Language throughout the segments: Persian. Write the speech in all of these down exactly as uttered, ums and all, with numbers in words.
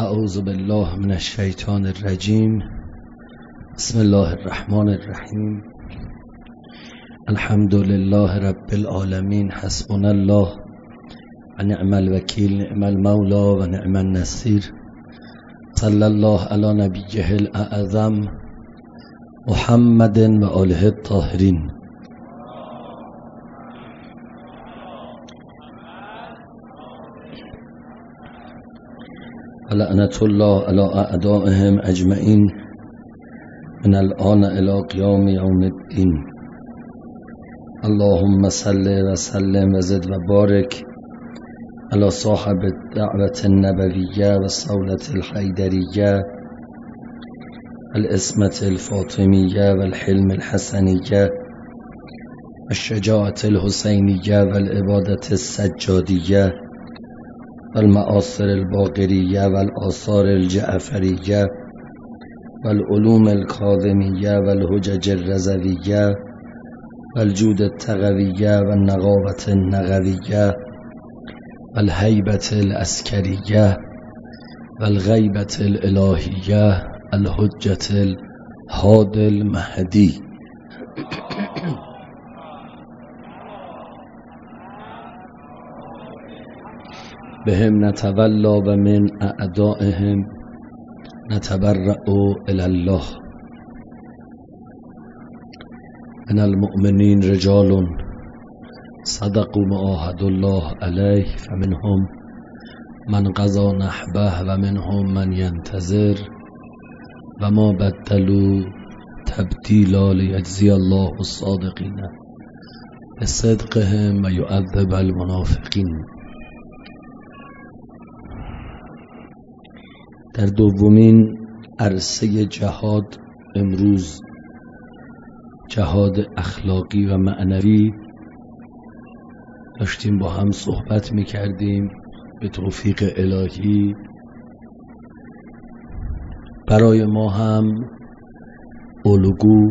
اعوذ بالله من الشیطان الرجیم. بسم الله الرحمن الرحیم. الحمد لله رب العالمین. حسبنا الله و نعم الوکیل، نعم المولا و نعم النصیر. صلی الله علی نبیه الاعظم محمد و آله الطاهرین. لعنت الله علی اعدائهم اجمعین من الآن الی قیام یوم الدین. اللهم صل و سلم و زد و بارک علی صاحب الدعوة النبویه و الصولة الحیدریه العصمة الفاطمیه و الحلم الحسنیه و الشجاعة الحسینیه و العبادة السجادیه و المآثر الباقریه و الآثار الجعفریه و العلوم الکاظمیه و الحجج الرضویه و الجود التقویه و النقاوة النقویه و الهیبة العسکریه و الغیبة الالهیه الحجة الهادی المهدی. بهم نتولا و من اعدائهم نتبرأ الی الله. من المؤمنین رجال صدقوا ما عاهدوا الله علیه فمنهم من قضى نحبه و منهم من ينتظر و ما بدلوا تبدیلا لیجزی الله الصادقین بصدقهم و یعذب المنافقین. در دومین عرصه جهاد امروز، جهاد اخلاقی و معنوی، داشتیم با هم صحبت می کردیم. به توفیق الهی برای ما هم الگو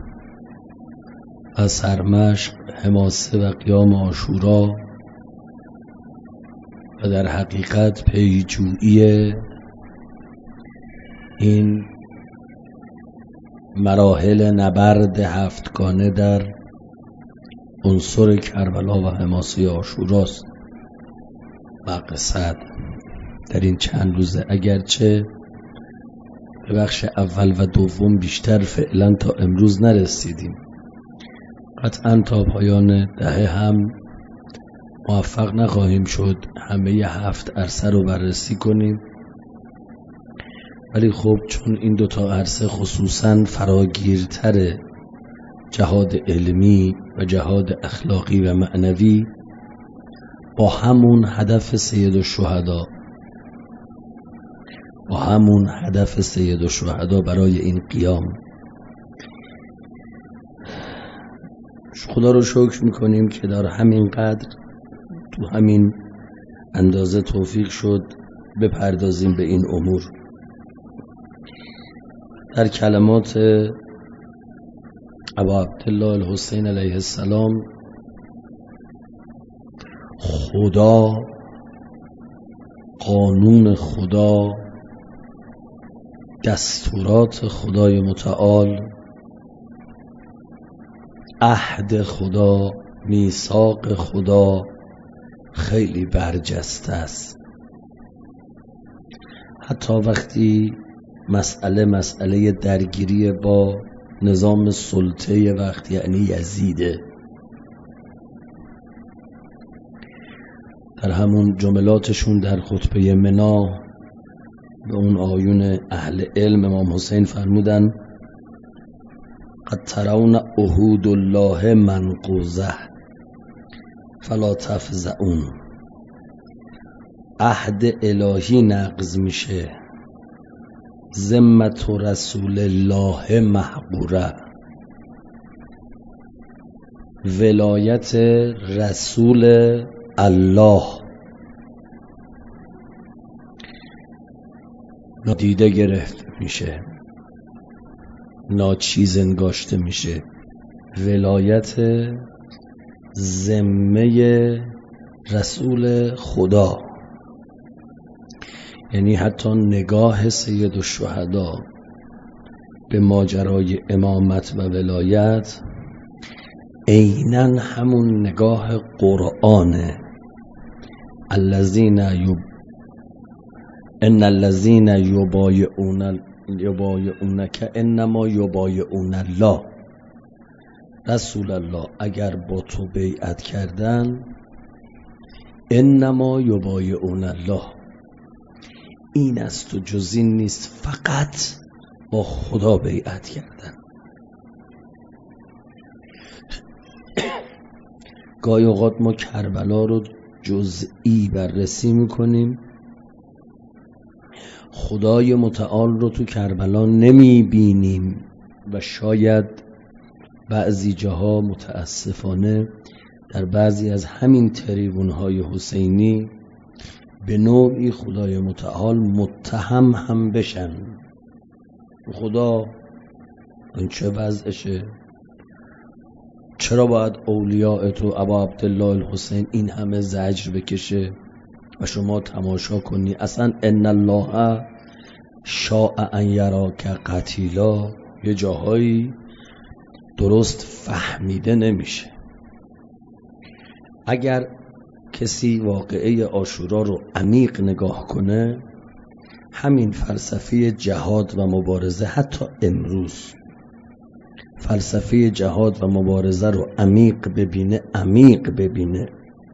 و سرمشق حماسه و قیام عاشورا و در حقیقت پیجویی این مراحل نبرد هفتگانه در عنصر کربلا و حماسه عاشوراست. مقصد در این چند روزه اگرچه به بخش اول و دوم بیشتر فعلا تا امروز نرسیدیم، قطعا تا پایان دهه هم موفق نخواهیم شد همه هفت عرصه رو بررسی کنیم، ولی خب چون این دوتا عرصه خصوصاً فراگیرتر جهاد علمی و جهاد اخلاقی و معنوی با همون هدف سید الشهدا با همون هدف سید الشهدا برای این قیام، خدا رو شکر میکنیم که در همین قدر تو همین اندازه توفیق شد بپردازیم به این امور. در کلمات ابا عبدالله الحسین علیه السلام، خدا، قانون خدا، دستورات خدای متعال، عهد خدا، میثاق خدا خیلی برجسته است. حتی وقتی مسئله مسئله درگیری با نظام سلطه وقت یعنی یزیده، در همون جملاتشون در خطبه منا به اون آیون اهل علم امام حسین فرمودن قد ترون عهود الله منقوضه فلا تفزعون. عهد الهی نقض میشه، ذمت رسول الله محقوره. ولایت رسول الله نادیده گرفته میشه، ناچیز انگاشته میشه. ولایت ذمه رسول خدا، یعنی حتی نگاه سید الشهدا به ماجرای امامت و ولایت عیناً همون نگاه قرآنه. الذین یب ان الذین یبایعون یبایعونک انما یبایعون الله. رسول الله اگر با تو بیعت کردن انما یبایعون الله، این است و جز این نیست، فقط با خدا بیعت کردن. گاهی اوقات ما کربلا رو جزئی بررسی میکنیم، خدای متعال رو تو کربلا نمی بینیم و شاید بعضی جاها متاسفانه در بعضی از همین تریبون‌های حسینی به نوعی خدای متعال متهم هم بشن. خدا این چه وضعشه؟ چرا باید اولیاء تو ابا عبدالله الحسین این همه زجر بکشه و شما تماشا کنی؟ اصلا ان الله شاء ان یراک قتیلا یه جاهایی درست فهمیده نمیشه. اگر کسی واقعه عاشورا رو عمیق نگاه کنه، همین فلسفه جهاد و مبارزه حتی امروز فلسفه جهاد و مبارزه رو عمیق ببینه عمیق ببینه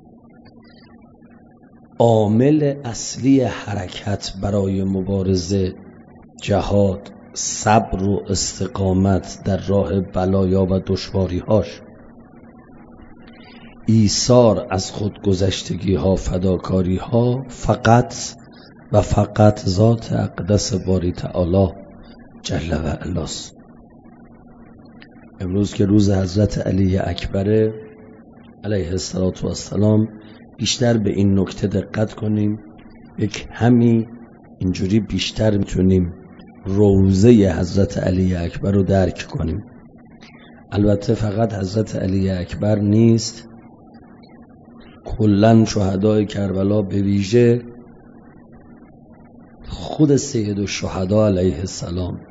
عامل اصلی حرکت برای مبارزه، جهاد، صبر و استقامت در راه بلایا و دشواری‌هاش، ایثار از خودگذشتگی ها، فداکاری ها، فقط و فقط ذات اقدس باری تعالی جل و علاست. امروز که روز حضرت علی اکبر علیه السلام، بیشتر به این نکته دقت کنیم، یک همی اینجوری بیشتر میتونیم روضه حضرت علی اکبر رو درک کنیم. البته فقط حضرت علی اکبر نیست، کلن شهدای کربلا، به ویژه خود سید الشهدا علیه السلام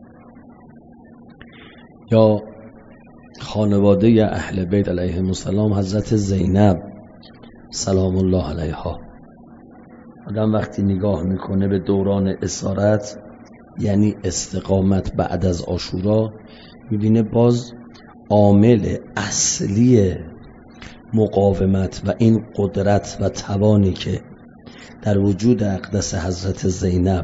یا خانواده اهل بیت علیهم السلام، حضرت زینب سلام الله علیها. آدم وقتی نگاه میکنه به دوران اسارت، یعنی استقامت بعد از عاشورا، میبینه باز عامل اصلی مقاومت و این قدرت و توانی که در وجود اقدس حضرت زینب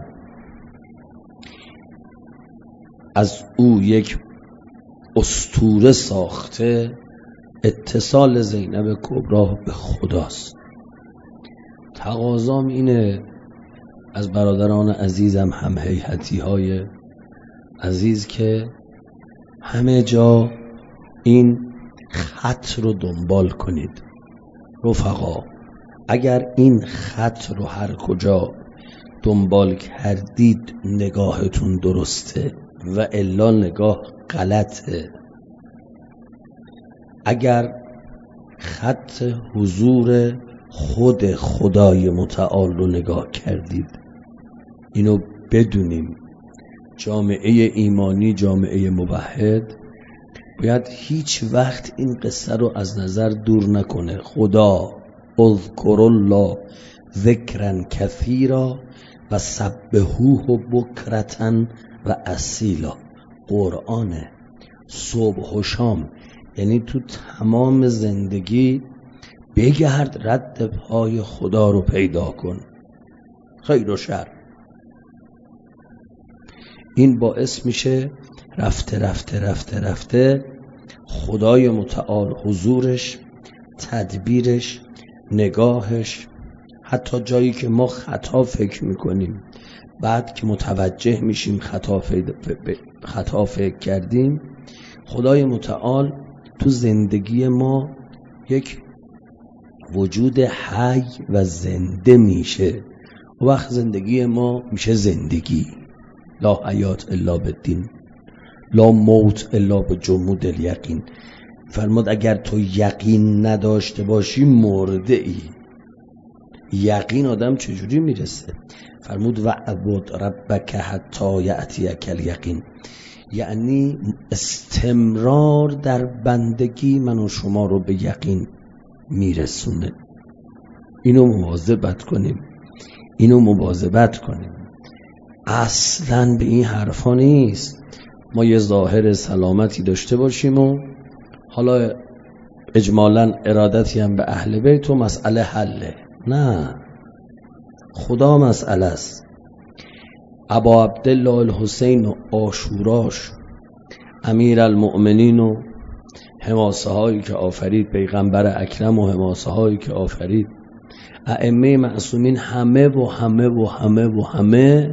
از او یک اسطوره ساخته، اتصال زینب کبرا به خداست. تقاضام اینه از برادران عزیزم، هم هیئتی های عزیز، که همه جا این خط رو دنبال کنید. رفقا، اگر این خط رو هر کجا دنبال کردید نگاهتون درسته و الا نگاه غلطه. اگر خط حضور خود خدای متعال رو نگاه کردید، اینو بدونیم جامعه ایمانی، جامعه موحد باید هیچ وقت این قصه رو از نظر دور نکنه. خدا اذکر الله ذکرا کثیرا و سبحوه بکرتن و اصیلا. قرآنه، صبح و شام، یعنی تو تمام زندگی بگرد رد پای خدا رو پیدا کن، خیر و شر. این باعث میشه رفته رفته رفته رفته خدای متعال حضورش، تدبیرش، نگاهش، حتی جایی که ما خطا فکر میکنیم بعد که متوجه میشیم خطا خطا فکر کردیم، خدای متعال تو زندگی ما یک وجود حی و زنده میشه. و وقت زندگی ما میشه زندگی، لا حیات الا بالدین، لا موت الا بجمود الیقین. فرمود اگر تو یقین نداشته باشی مرده ای. یقین آدم چجوری میرسه؟ فرمود و عبد ربک حتی یأتیک الیقین، یعنی استمرار در بندگی من و شما رو به یقین میرسونه. اینو مواظبت کنیم، اینو مواظبت کنیم. اصلاً به این حرفا نیست ما یه ظاهر سلامتی داشته باشیم و حالا اجمالاً ارادتی هم به اهل بیت و مسئله حله. نه، خدا مسئله است. ابا عبدالله الحسین و عاشوراش، امیر المؤمنین و حماسه هایی که آفرید، پیغمبر اکرم و حماسه هایی که آفرید، ائمه معصومین، همه و همه و همه و همه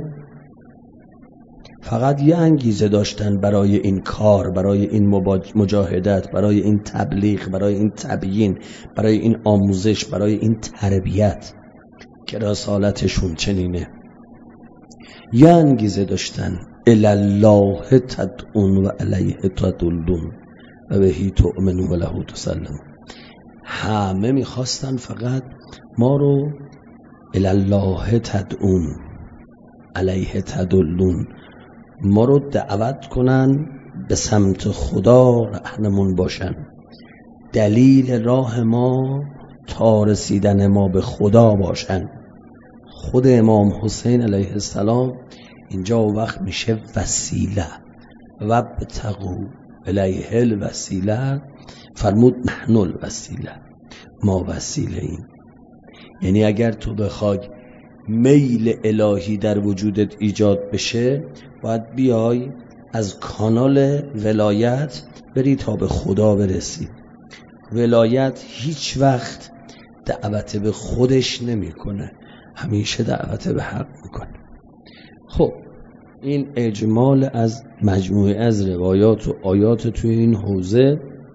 فقط یه انگیزه داشتن برای این کار، برای این مجاهدت، برای این تبلیغ، برای این تبیین، برای این آموزش، برای این تربیت که رسالتشون چنینه. یه انگیزه داشتن، الالله تدعون و علیه تدلون و بهی تؤمنون و له تسلمون. همه میخواستن فقط ما رو الالله تدعون علیه تدلون، ما رو دعوت کنن به سمت خدا رهنمون باشن. دلیل راه ما تا رسیدن ما به خدا باشن. خود امام حسین علیه السلام اینجا وقت میشه وسیله، و بتقو الیه الوسیله، فرمود نحن الوسیله، ما وسیله ایم. یعنی اگر تو بخوای میل الهی در وجودت ایجاد بشه، باید بیای از کانال ولایت بری تا به خدا برسی. ولایت هیچ وقت دعوت به خودش نمیکنه، همیشه دعوت به حق میکنه. خب این اجمال از مجموعه از روایات و آیات توی این حوزه،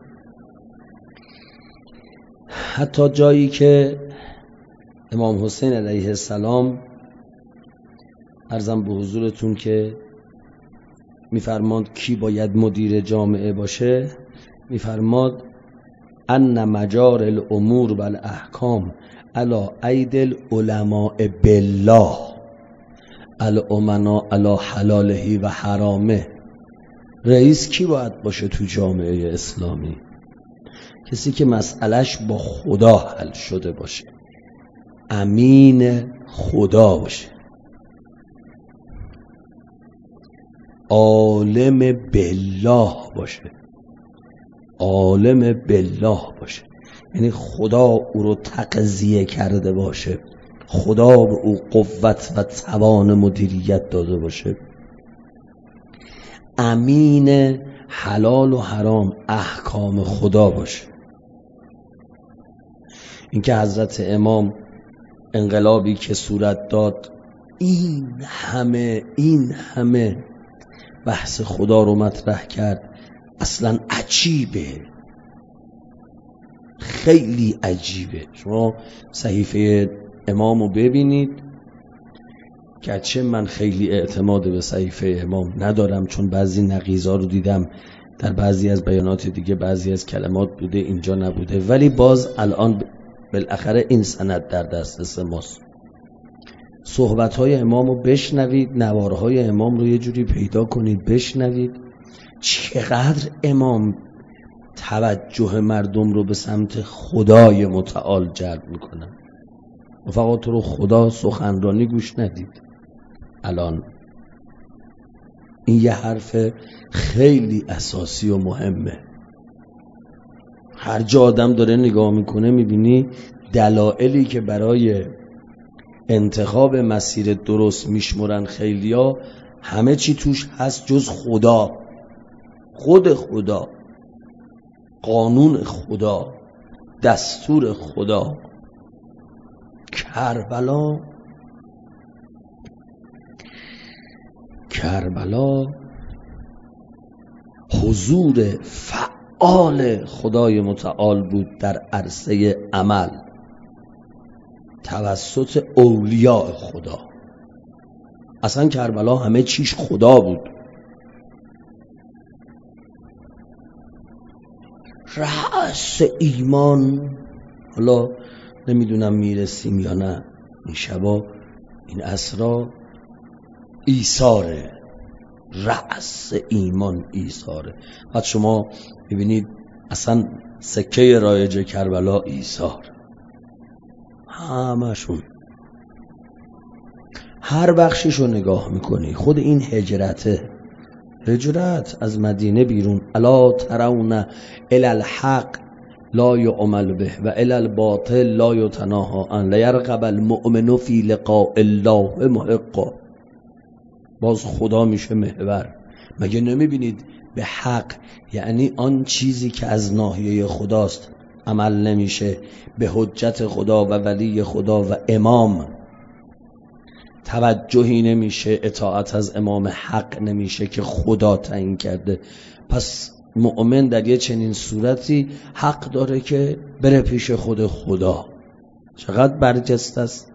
حتی جایی که امام حسین علیه السلام عرضم به حضورتون که میفرماد کی باید مدیر جامعه باشه، میفرماد ان مجار الامور و الاحکام علی اید العلماء بالله الامنا علی حلاله و حرامه. رئیس کی باید باشه تو جامعه اسلامی؟ کسی که مسئلهش با خدا حل شده باشه، امین خدا باشه، عالم بالله باشه، عالم بالله باشه، یعنی خدا او رو تقضیه کرده باشه، خدا به او قوت و توان مدیریت داده باشه، امین حلال و حرام احکام خدا باشه. اینکه حضرت امام انقلابی که صورت داد، این همه این همه بحث خدا رو مطرح کرد، اصلا عجیبه، خیلی عجیبه. شما صحیفه امام رو ببینید، گرچه من خیلی اعتماد به صحیفه امام ندارم، چون بعضی نقیضا رو دیدم در بعضی از بیانات دیگه بعضی از کلمات بوده اینجا نبوده، ولی باز الان بالاخره این سند در دسترس ماست. صحبت‌های امام رو بشنوید، نوارهای امام رو یه جوری پیدا کنید بشنوید، چقدر امام توجه مردم رو به سمت خدای متعال جلب میکنن. فقط تو رو خدا سخنرانی گوش ندید. الان این یه حرف خیلی اساسی و مهمه. هر جا آدم داره نگاه میکنه میبینی دلایلی که برای انتخاب مسیر درست میشمرن خیلیا، همه چی توش هست جز خدا، خود خدا، قانون خدا، دستور خدا. کربلا کربلا حضور فعال خدای متعال بود در عرصه عمل توسط اولیاء خدا. اصلا کربلا همه چیش خدا بود. رأس ایمان، حالا نمیدونم میرسیم یا نه. این شبا این اسرا ایثاره، رأس ایمان ایثاره. بعد شما ببینید اصلا سکه رایج کربلا ایثار، همشون هر بخشیشو نگاه میکنی خود این هجرته، هجرت از مدینه بیرون. الا ترون الی الحق لا یعمل به و الی الباطل لا یتناهی عن لیرغب المؤمن فی لقاء الله محقا. باز خدا میشه محور. مگه نمیبینید به حق یعنی آن چیزی که از ناحیه خداست عمل نمیشه، به حجت خدا و ولی خدا و امام توجهی نمیشه، اطاعت از امام حق نمیشه که خدا تعیین کرده. پس مؤمن در یه چنین صورتی حق داره که بره پیش خود خدا. چقدر برجسته است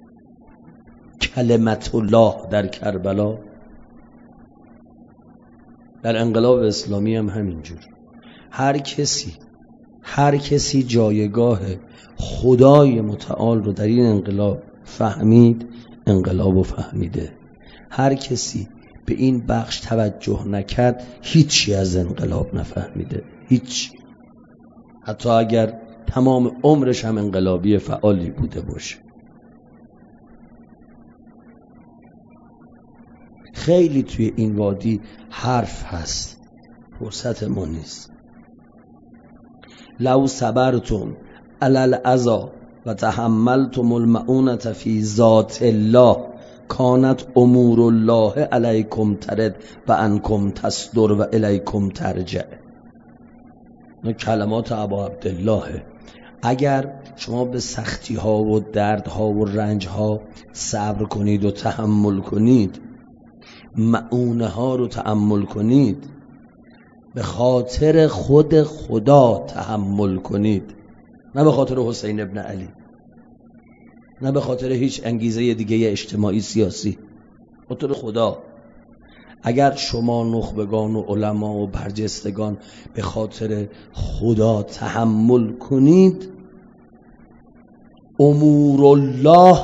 کلمت الله در کربلا. در انقلاب اسلامی هم همینجور. هر کسی هر کسی جایگاه خدای متعال رو در این انقلاب فهمید، انقلاب رو فهمیده. هر کسی به این بخش توجه نکرد، هیچی از انقلاب نفهمیده، هیچ. حتی اگر تمام عمرش هم انقلابی فعالی بوده باشه. خیلی توی این وادی حرف هست، فرصت ما نیست. لو صبرتم علی الاذی و تحملتم المعونة فی ذات الله کانت امور الله علیکم ترد و عنکم تصدر و الیکم ترجع. این کلمات ابا عبدالله. اگر شما به سختی ها و درد ها و رنج ها صبر کنید و تحمل کنید، معونه ها رو تحمل کنید، به خاطر خود خدا تحمل کنید، نه به خاطر حسین ابن علی، نه به خاطر هیچ انگیزه دیگه اجتماعی سیاسی، خاطر خدا. اگر شما نخبگان و علما و برجستگان به خاطر خدا تحمل کنید، امور الله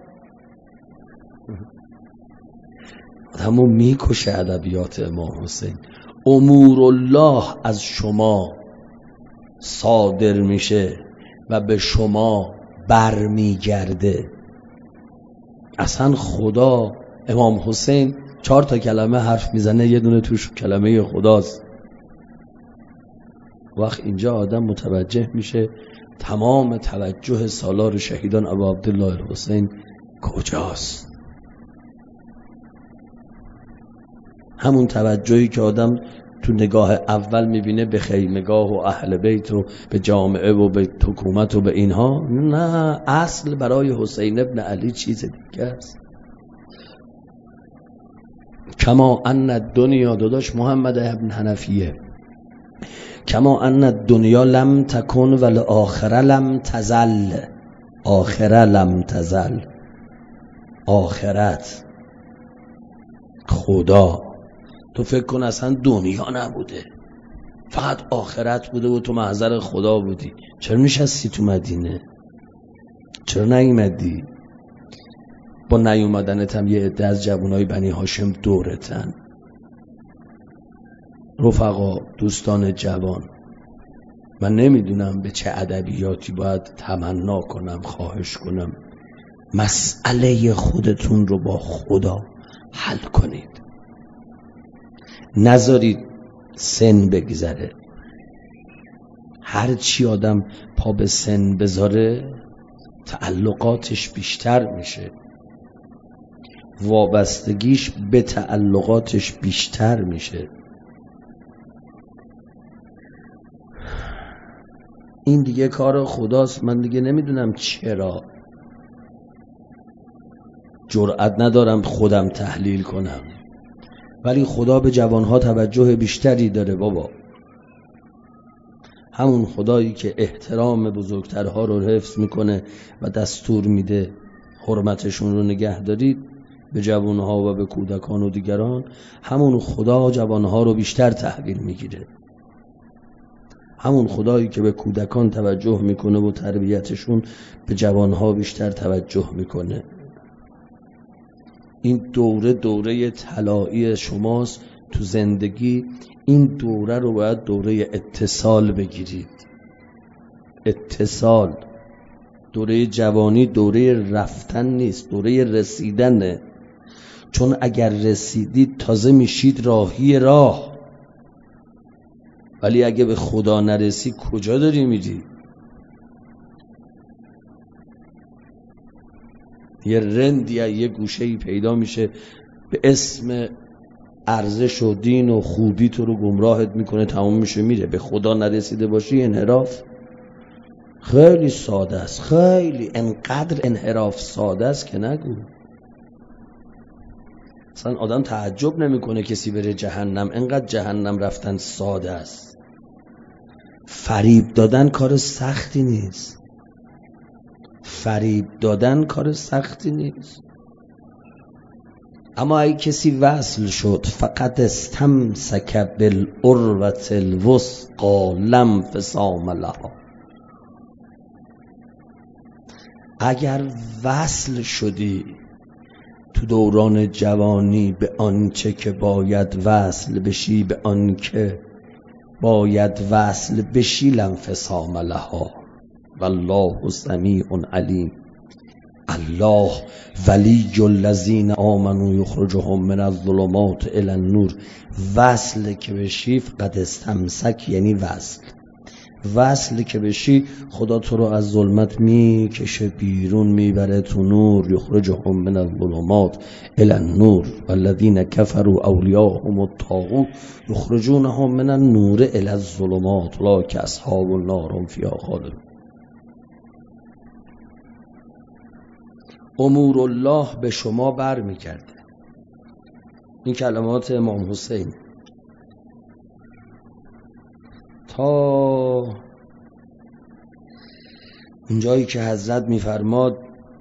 آدمو میکشه. ادبیات امام حسین، امور الله از شما صادر میشه و به شما برمیگرده. اصلا خدا، امام حسین چهار تا کلمه حرف میزنه، یه دونه توش کلمه خداست. وقت اینجا آدم متوجه میشه تمام توجه سالار شهیدان ابا عبدالله الحسین کجاست. همون توجهی که آدم تو نگاه اول میبینه به خیمگاه و اهل بیت و به جامعه و به حکومت و به اینها، نه، اصل برای حسین ابن علی چیز دیگه است. کما ان الدنیا، داداش محمد ابن حنفیه، کما ان الدنیا لم تکن و الاخره لم تزل. آخره لم تزل، آخرت خدا. تو فکر کن اصلا دنیا نبوده، فقط آخرت بوده و تو محضر خدا بودی. چرا نشستی تو مدینه؟ چرا نیومدی؟ با نیومدنت هم یه عده از جوانای بنی هاشم دورتن. رفقا، دوستان جوان، من نمیدونم به چه ادبیاتی باید تمنا کنم، خواهش کنم مسئله خودتون رو با خدا حل کنید. نذارید سن بگذره. هر چی آدم پا به سن بذاره تعلقاتش بیشتر میشه، وابستگیش به تعلقاتش بیشتر میشه. این دیگه کار خداست. من دیگه نمیدونم چرا جرأت ندارم خودم تحلیل کنم، ولی خدا به جوانها توجه بیشتری داره بابا. همون خدایی که احترام بزرگترها رو حفظ میکنه و دستور میده حرمتشون رو نگه دارید به جوانها و به کودکان و دیگران، همون خدا جوانها رو بیشتر تحویل میگیره. همون خدایی که به کودکان توجه میکنه و تربیتشون، به جوانها بیشتر توجه میکنه. این دوره دوره طلایی شماست تو زندگی. این دوره رو باید دوره اتصال بگیرید. اتصال. دوره جوانی دوره رفتن نیست، دوره رسیدنه. چون اگر رسیدید تازه میشید راهی راه، ولی اگه به خدا نرسی کجا داری میری؟ یه رندی یه گوشه‌ای پیدا میشه به اسم ارزش و دین و خوبی تو رو گمراهت میکنه، تمام میشه میره. به خدا نرسیده باشی انحراف. خیلی ساده است، خیلی انقدر انحراف ساده است که نگو. اصلا آدم تعجب نمیکنه کسی بره جهنم، انقدر جهنم رفتن ساده است. فریب دادن کار سختی نیست. فریب دادن کار سختی نیست. اما اگه کسی وصل شد، فقط استمسک بالعروة الوثقی لا انفصام لها. اگر وصل شدی تو دوران جوانی به آنچه که باید وصل بشی، به آنکه باید وصل بشی، لا انفصام لها. والله سمیع علیم. الله ولی الذین آمنوا یخرجهم من الظلمات الی النور. وصل که بشی، فقط استمسک یعنی وصل. وصل که بشی خدا تو رو از ظلمت میکشه بیرون، میبره تو نور. یخرجهم من الظلمات الی النور والذین کفروا اولیاءهم الطاغوت یخرجونهم من النور الی الظلمات اولئک اصحاب النار هم فیها خالدون. امور الله به شما بر میگرده. این کلمات امام حسین. تا اونجایی که حضرت میفرماد،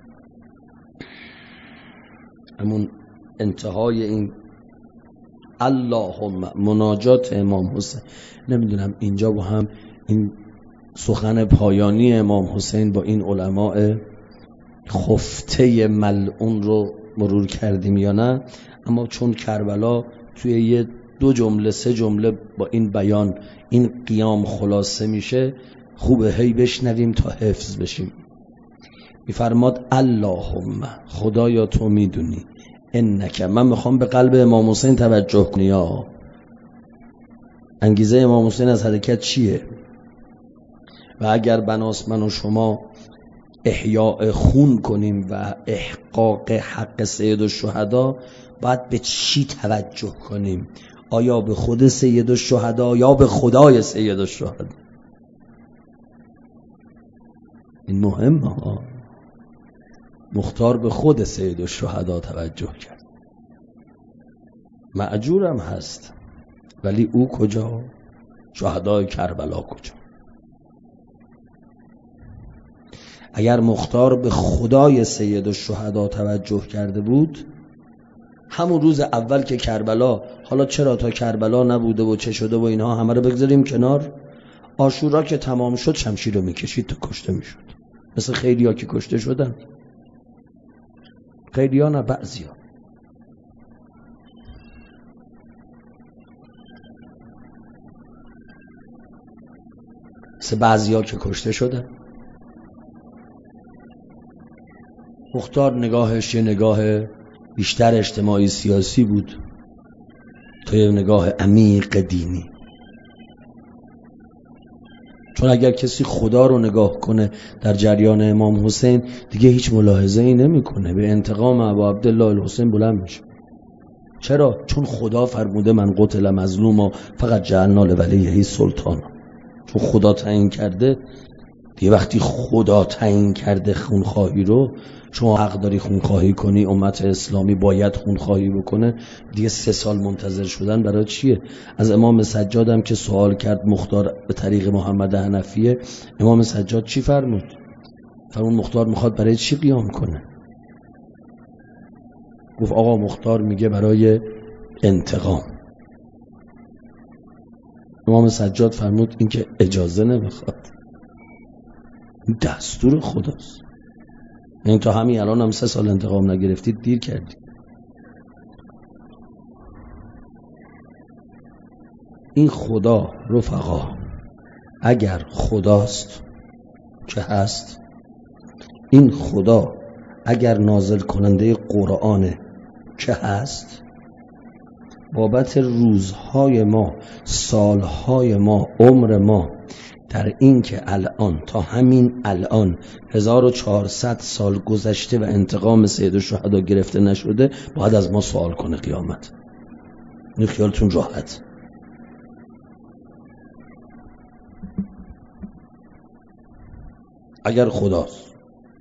همون انتهای این اللهم، مناجات امام حسین. نمیدونم اینجا با هم این سخن پایانی امام حسین با این علماء خفته ملعون رو مرور کردیم یا نه، اما چون کربلا توی یه دو جمله سه جمله با این بیان این قیام خلاصه میشه، خوبه هی بشنویم تا حفظ بشیم. میفرماد اللهم، خدایا تو میدونی، انک، من میخوام به قلب امام حسین توجه کنی. یا انگیزه امام حسین از حرکت چیه؟ و اگر بناس من و شما احیاء خون کنیم و احقاق حق سید الشهدا، باید به چی توجه کنیم؟ آیا به خود سید الشهدا یا به خدای سید الشهدا؟ این مهمه ها. مختار به خود سید الشهدا توجه کرد. مأجورم هست، ولی او کجا؟ شهدای کربلا کجا؟ اگر مختار به خدای سید الشهدا توجه کرده بود، همون روز اول که کربلا، حالا چرا تا کربلا نبوده و چه شده و اینها همه رو بگذاریم کنار، عاشورا که تمام شد شمشیر رو میکشید تا کشته میشد. مثل خیلی ها که کشته شدن. خیلی ها نه، بعضی ها. مثل بعضی ها که کشته شدن. مختار نگاهش یه نگاه بیشتر اجتماعی سیاسی بود تا یه نگاه عمیق دینی. چون اگر کسی خدا رو نگاه کنه در جریان امام حسین، دیگه هیچ ملاحظه ای نمی کنه، به انتقام ابا عبدالله الحسین بلند میشه. چرا؟ چون خدا فرموده من قتل مظلوما فقط جعلنا لولیه سلطانا. چون خدا تعیین کرده دیگه. وقتی خدا تعیین کرده خونخواهی رو، شما حق داری خونخواهی کنی، امت اسلامی باید خونخواهی بکنه، دیگه سه سال منتظر شدن برای چیه؟ از امام سجاد هم که سوال کرد مختار به طریق محمد حنفیه، امام سجاد چی فرمود؟ فرمود مختار میخواد برای چی قیام کنه؟ گفت آقا مختار میگه برای انتقام. امام سجاد فرمود این که اجازه نمیخواد، این دستور خداست. این تا همین الان هم سه سال انتقام نگرفتید دیر کردید. این خدا رفقا اگر خداست که هست، این خدا اگر نازل کننده قرآنه که هست، بابت روزهای ما، سالهای ما، عمر ما، در این که الان تا همین الان هزار و چهارصد سال گذشته و انتقام سید الشهدا گرفته نشده، باید از ما سوال کنه قیامت. این خیالتون راحت. اگر خداست.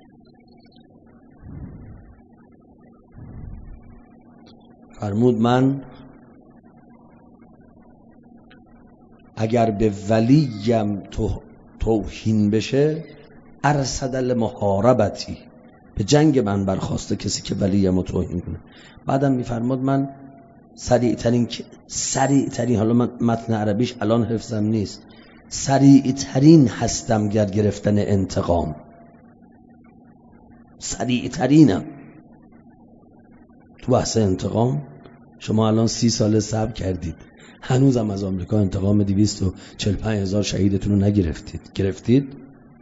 فرمود من اگر به ولیم تو توهین بشه ارصد المحاربتی، به جنگ من برخواسته کسی که ولیم رو توهین کنه. بعدم میفرماد من سریع ترین سریع ترین حالا من متن عربیش الان حفظم نیست، سریع ترین هستم گر گرفتن انتقام، سریع ترینم تو بحث انتقام. شما الان سی ساله صبر کردید، هنوزم از آمریکا انتقام دویست و چهل و پنج هزار شهیدتون رو نگرفتید. گرفتید؟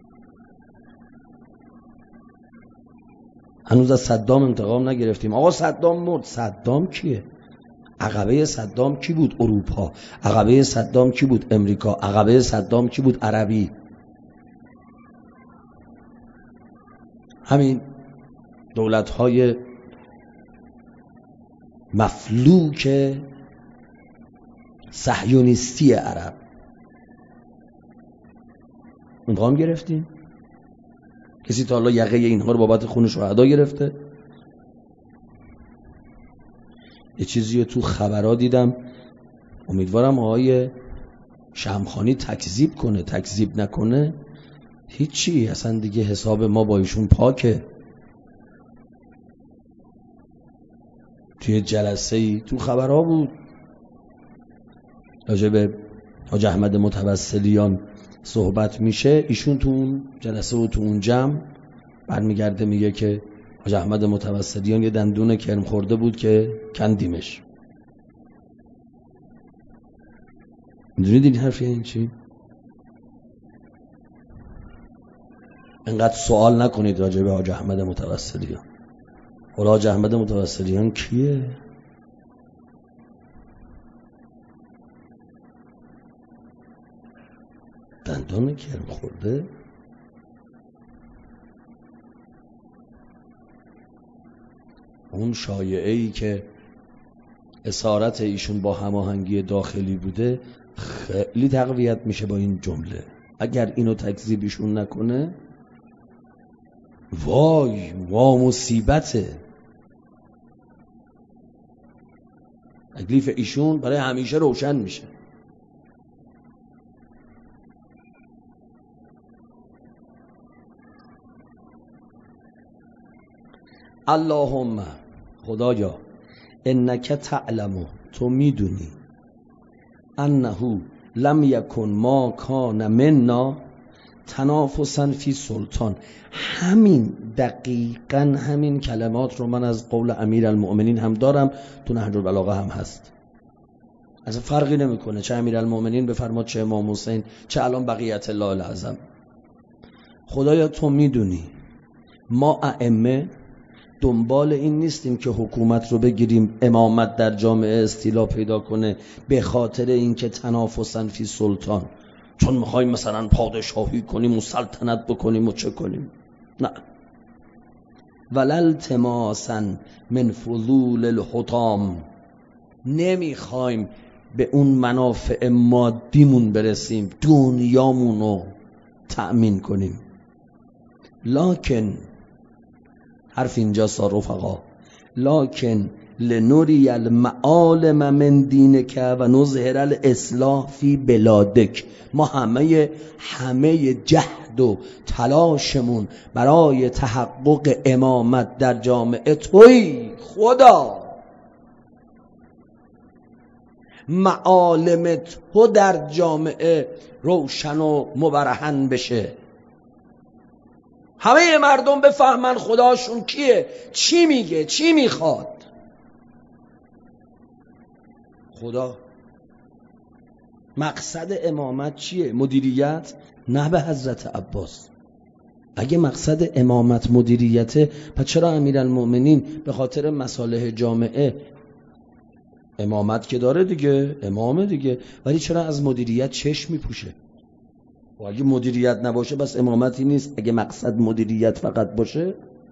هنوز از صدام انتقام نگرفتیم. آقا صدام مرد. صدام کیه؟ عقبه صدام کی بود؟ اروپا. عقبه صدام کی بود؟ امریکا. عقبه صدام کی بود؟ عربی. همین دولت‌های مفلوک صهیونیستی عرب انتقام گرفتیم. کسی تا حالا یقه اینها رو بابت خون شهدا گرفته؟ یه چیزی رو تو خبرها دیدم، امیدوارم آقای شمخانی تکذیب کنه. تکذیب نکنه هیچی، اصلا دیگه حساب ما با ایشون پاکه. توی جلسه‌ای تو خبرها بود راجع به حاج احمد متوسلیان صحبت میشه، ایشون تو اون جلسه و تو اون جمع برمیگرده میگه که حاج احمد متوسلیان یه دندون کرم خورده بود که کندیمش. میدونید این حرف یعنی چی؟ انقدر سوال نکنید راجع به حاج احمد متوسلیان. حالا حاج احمد متوسلیان کیه؟ دندان کرم خورده؟ اون شایعه‌ای که اسارت ایشون با هماهنگی داخلی بوده خیلی تقویت میشه با این جمله. اگر اینو تکذیبشون نکنه وای وا مصیبته. تکلیف ایشون برای همیشه روشن میشه. اللهم خدایا انک تعلم، تو میدونی، انه لم یکن ما کان منا تنافسا فی سلطان. همین دقیقاً همین کلمات رو من از قول امیرالمؤمنین هم دارم، تو نهج البلاغه هم هست. اصلا فرقی نمیکنه چه امیرالمؤمنین بفرماد چه امام حسین چه الان بقیت الله الاعظم. خدایا تو میدونی ما ائمه دنبال این نیستیم که حکومت رو بگیریم امامت در جامعه استیلا پیدا کنه به خاطر اینکه تنافساً فی سلطان، چون میخوایم مثلا پادشاهی کنیم و سلطنت بکنیم و چه کنیم. نه، ولا التماساً من فضول الحطام، نمیخوایم به اون منافع مادیمون برسیم، دنیامون رو تأمین کنیم. لکن حرف اینجا سا رفقا، لکن لنوری المعالم من دینک و نظهر الاصلاح فی بلادک. ما همه همه جهد و تلاشمون برای تحقق امامت در جامعه توی خدا. معالم تو در جامعه روشن و مبرهن بشه، همه مردم بفهمن خداشون کیه، چی میگه، چی میخواد. خدا مقصد امامت چیه؟ مدیریت؟ نه به حضرت عباس. اگه مقصد امامت مدیریته، پس چرا امیرالمؤمنین به خاطر مصالح جامعه، امامت که داره دیگه، امامه دیگه، ولی چرا از مدیریت چشم میپوشه؟ و اگه مدیریت نباشه بس امامتی نیست. اگه مقصد مدیریت فقط باشه،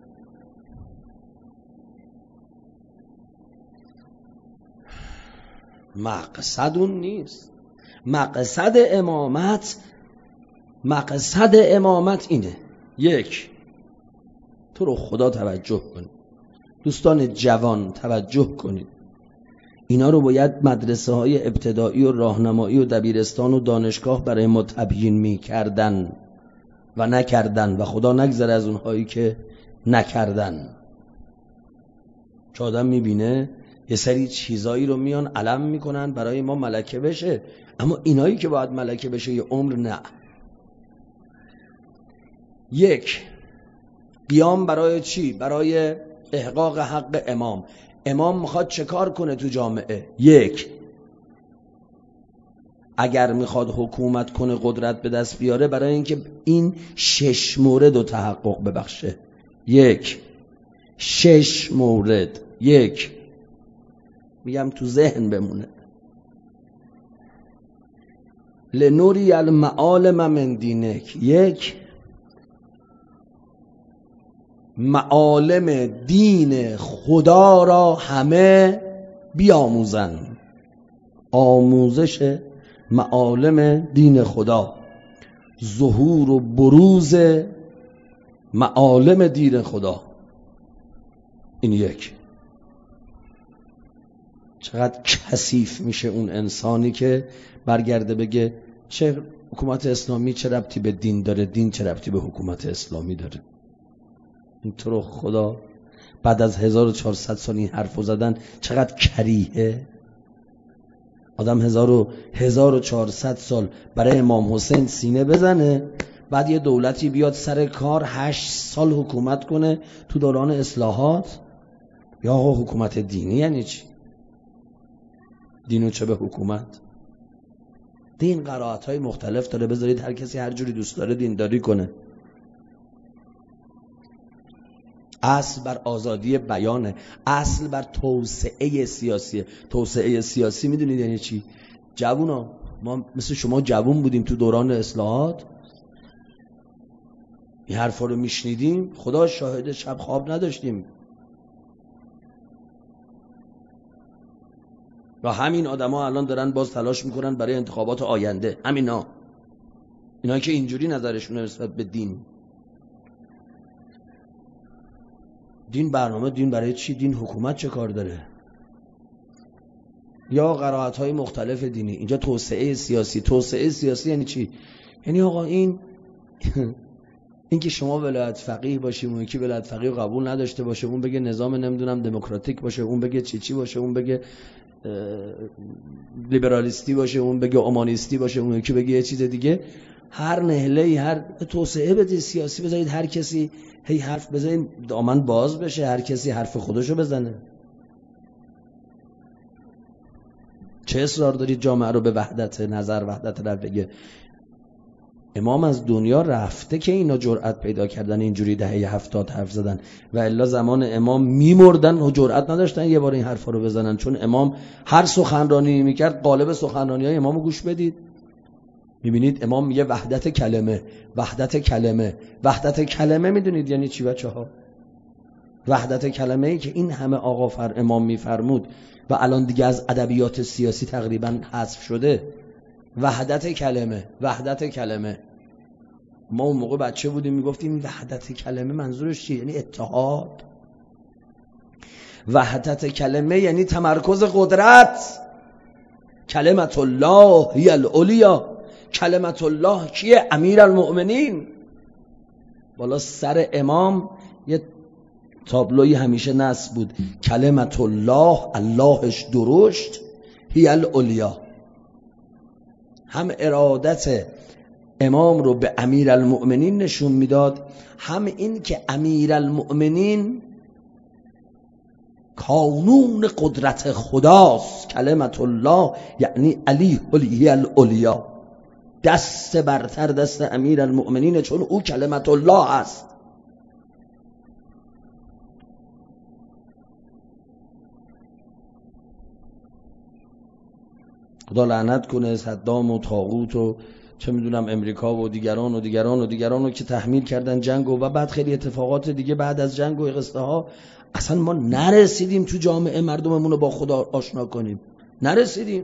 مقصد اون نیست. مقصد امامت مقصد امامت اینه: یک، تو رو خدا توجه کنید، دوستان جوان توجه کنید، اینا رو باید مدرسه های ابتدایی و راهنمایی و دبیرستان و دانشگاه برای ما تبیین می کردن و نکردن، و خدا نگذره از اونهایی که نکردن. چه آدم میبینه یه سری چیزایی رو میان علم میکنن برای ما ملکه بشه، اما اینایی که باید ملکه بشه یه عمر نه. یک، قیام برای چی؟ برای احقاق حق امام. امام میخواد چه کار کنه تو جامعه؟ یک، اگر میخواد حکومت کنه، قدرت به دست بیاره، برای اینکه این شش مورد رو تحقق ببخشه. یک، شش مورد. یک، میگم تو ذهن بمونه: لنوری المعالم من دینک. یک، معالم دین خدا را همه بیاموزن. آموزش معالم دین خدا، ظهور و بروز معالم دین خدا. این یک. چقدر کثیف میشه اون انسانی که برگرده بگه چه حکومت اسلامی چه ربطی به دین داره، دین چه ربطی به حکومت اسلامی داره. اینطور رو خدا بعد از هزار و چهارصد سال این حرفو زدن چقدر کریهه. آدم هزار و چهارصد سال برای امام حسین سینه بزنه، بعد یه دولتی بیاد سر کار هشت سال حکومت کنه تو دوران اصلاحات. یا حکومت دینی یعنی چی؟ دینو چه به حکومت؟ دین قرائت‌های مختلف داره، بذارید هر کسی هر جوری دوست داره دینداری کنه. اصل بر آزادی بیانه، اصل بر توسعه سیاسیه. توسعه سیاسی میدونید یعنی چی؟ جوونا، ما مثل شما جوون بودیم تو دوران اصلاحات، این حرفا رو میشنیدیم، خدا شاهد شب خواب نداشتیم. و همین آدما الان دارن باز تلاش میکنن برای انتخابات آینده. همینا، اینا که اینجوری نظرشون نسبت به دین. دین برنامه دین برای چی؟ دین حکومت چه کار داره؟ یا قرائت‌های مختلف دینی. اینجا توسعه سیاسی. توسعه سیاسی یعنی چی؟ یعنی آقا این این که شما ولایت فقیه باشی، اون یکی ولایت فقیه قبول نداشته باشه، اون بگه نظام نمیدونم دموکراتیک باشه، اون بگه چی چی باشه، اون بگه لیبرالیستی باشه، اون بگه اومانیستی باشه، اون یکی بگه یه چیز دیگه. هر نهله‌ای، هر توسعه بده سیاسی، بذارید هر کسی هی حرف بزنید، دامن باز بشه، هر کسی حرف خودشو بزنه. چه اصرار دارید جامعه رو به وحدت نظر، وحدت رأی بگه؟ امام از دنیا رفته که اینا جرأت پیدا کردن اینجوری دهه هفتاد حرف زدن، و الا زمان امام میمردن و جرأت نداشتن یه بار این حرفا رو بزنن، چون امام هر سخنرانی میکرد قالب سخنرانی‌های امامو گوش بدید. میبینید امام میگه وحدت کلمه، وحدت کلمه، وحدت کلمه. میدونید یعنی چی بچه‌ها؟ وحدت کلمه ای که این همه آقا فر امام میفرمود و الان دیگه از ادبیات سیاسی تقریبا حذف شده. وحدت کلمه، وحدت کلمه. ما اون موقع بچه بودیم میگفتیم وحدت کلمه منظورش چیه؟ یعنی اتحاد. وحدت کلمه یعنی تمرکز قدرت. کلمت الله هی العلیا. کلمت الله کیه؟ امیرالمؤمنین. بالا سر امام یه تابلوی همیشه نصب بود: کلمت الله، اللهش درشت، هی العلیا، هم ارادت امام رو به امیرالمؤمنین نشون میداد، هم این که امیرالمؤمنین کانون قدرت خداست، کلمت الله یعنی علی هی العلیا، دست برتر دست امیرالمؤمنین، چون او کلمت الله است. خدا لعنت کنه صدام و طاغوت و چه میدونم امریکا و دیگران و دیگران و دیگران رو که تحمیل کردن جنگ و بعد خیلی اتفاقات دیگه بعد از جنگ و قصه ها. اصلا ما نرسیدیم تو جامعه مردممون رو با خدا آشنا کنیم، نرسیدیم.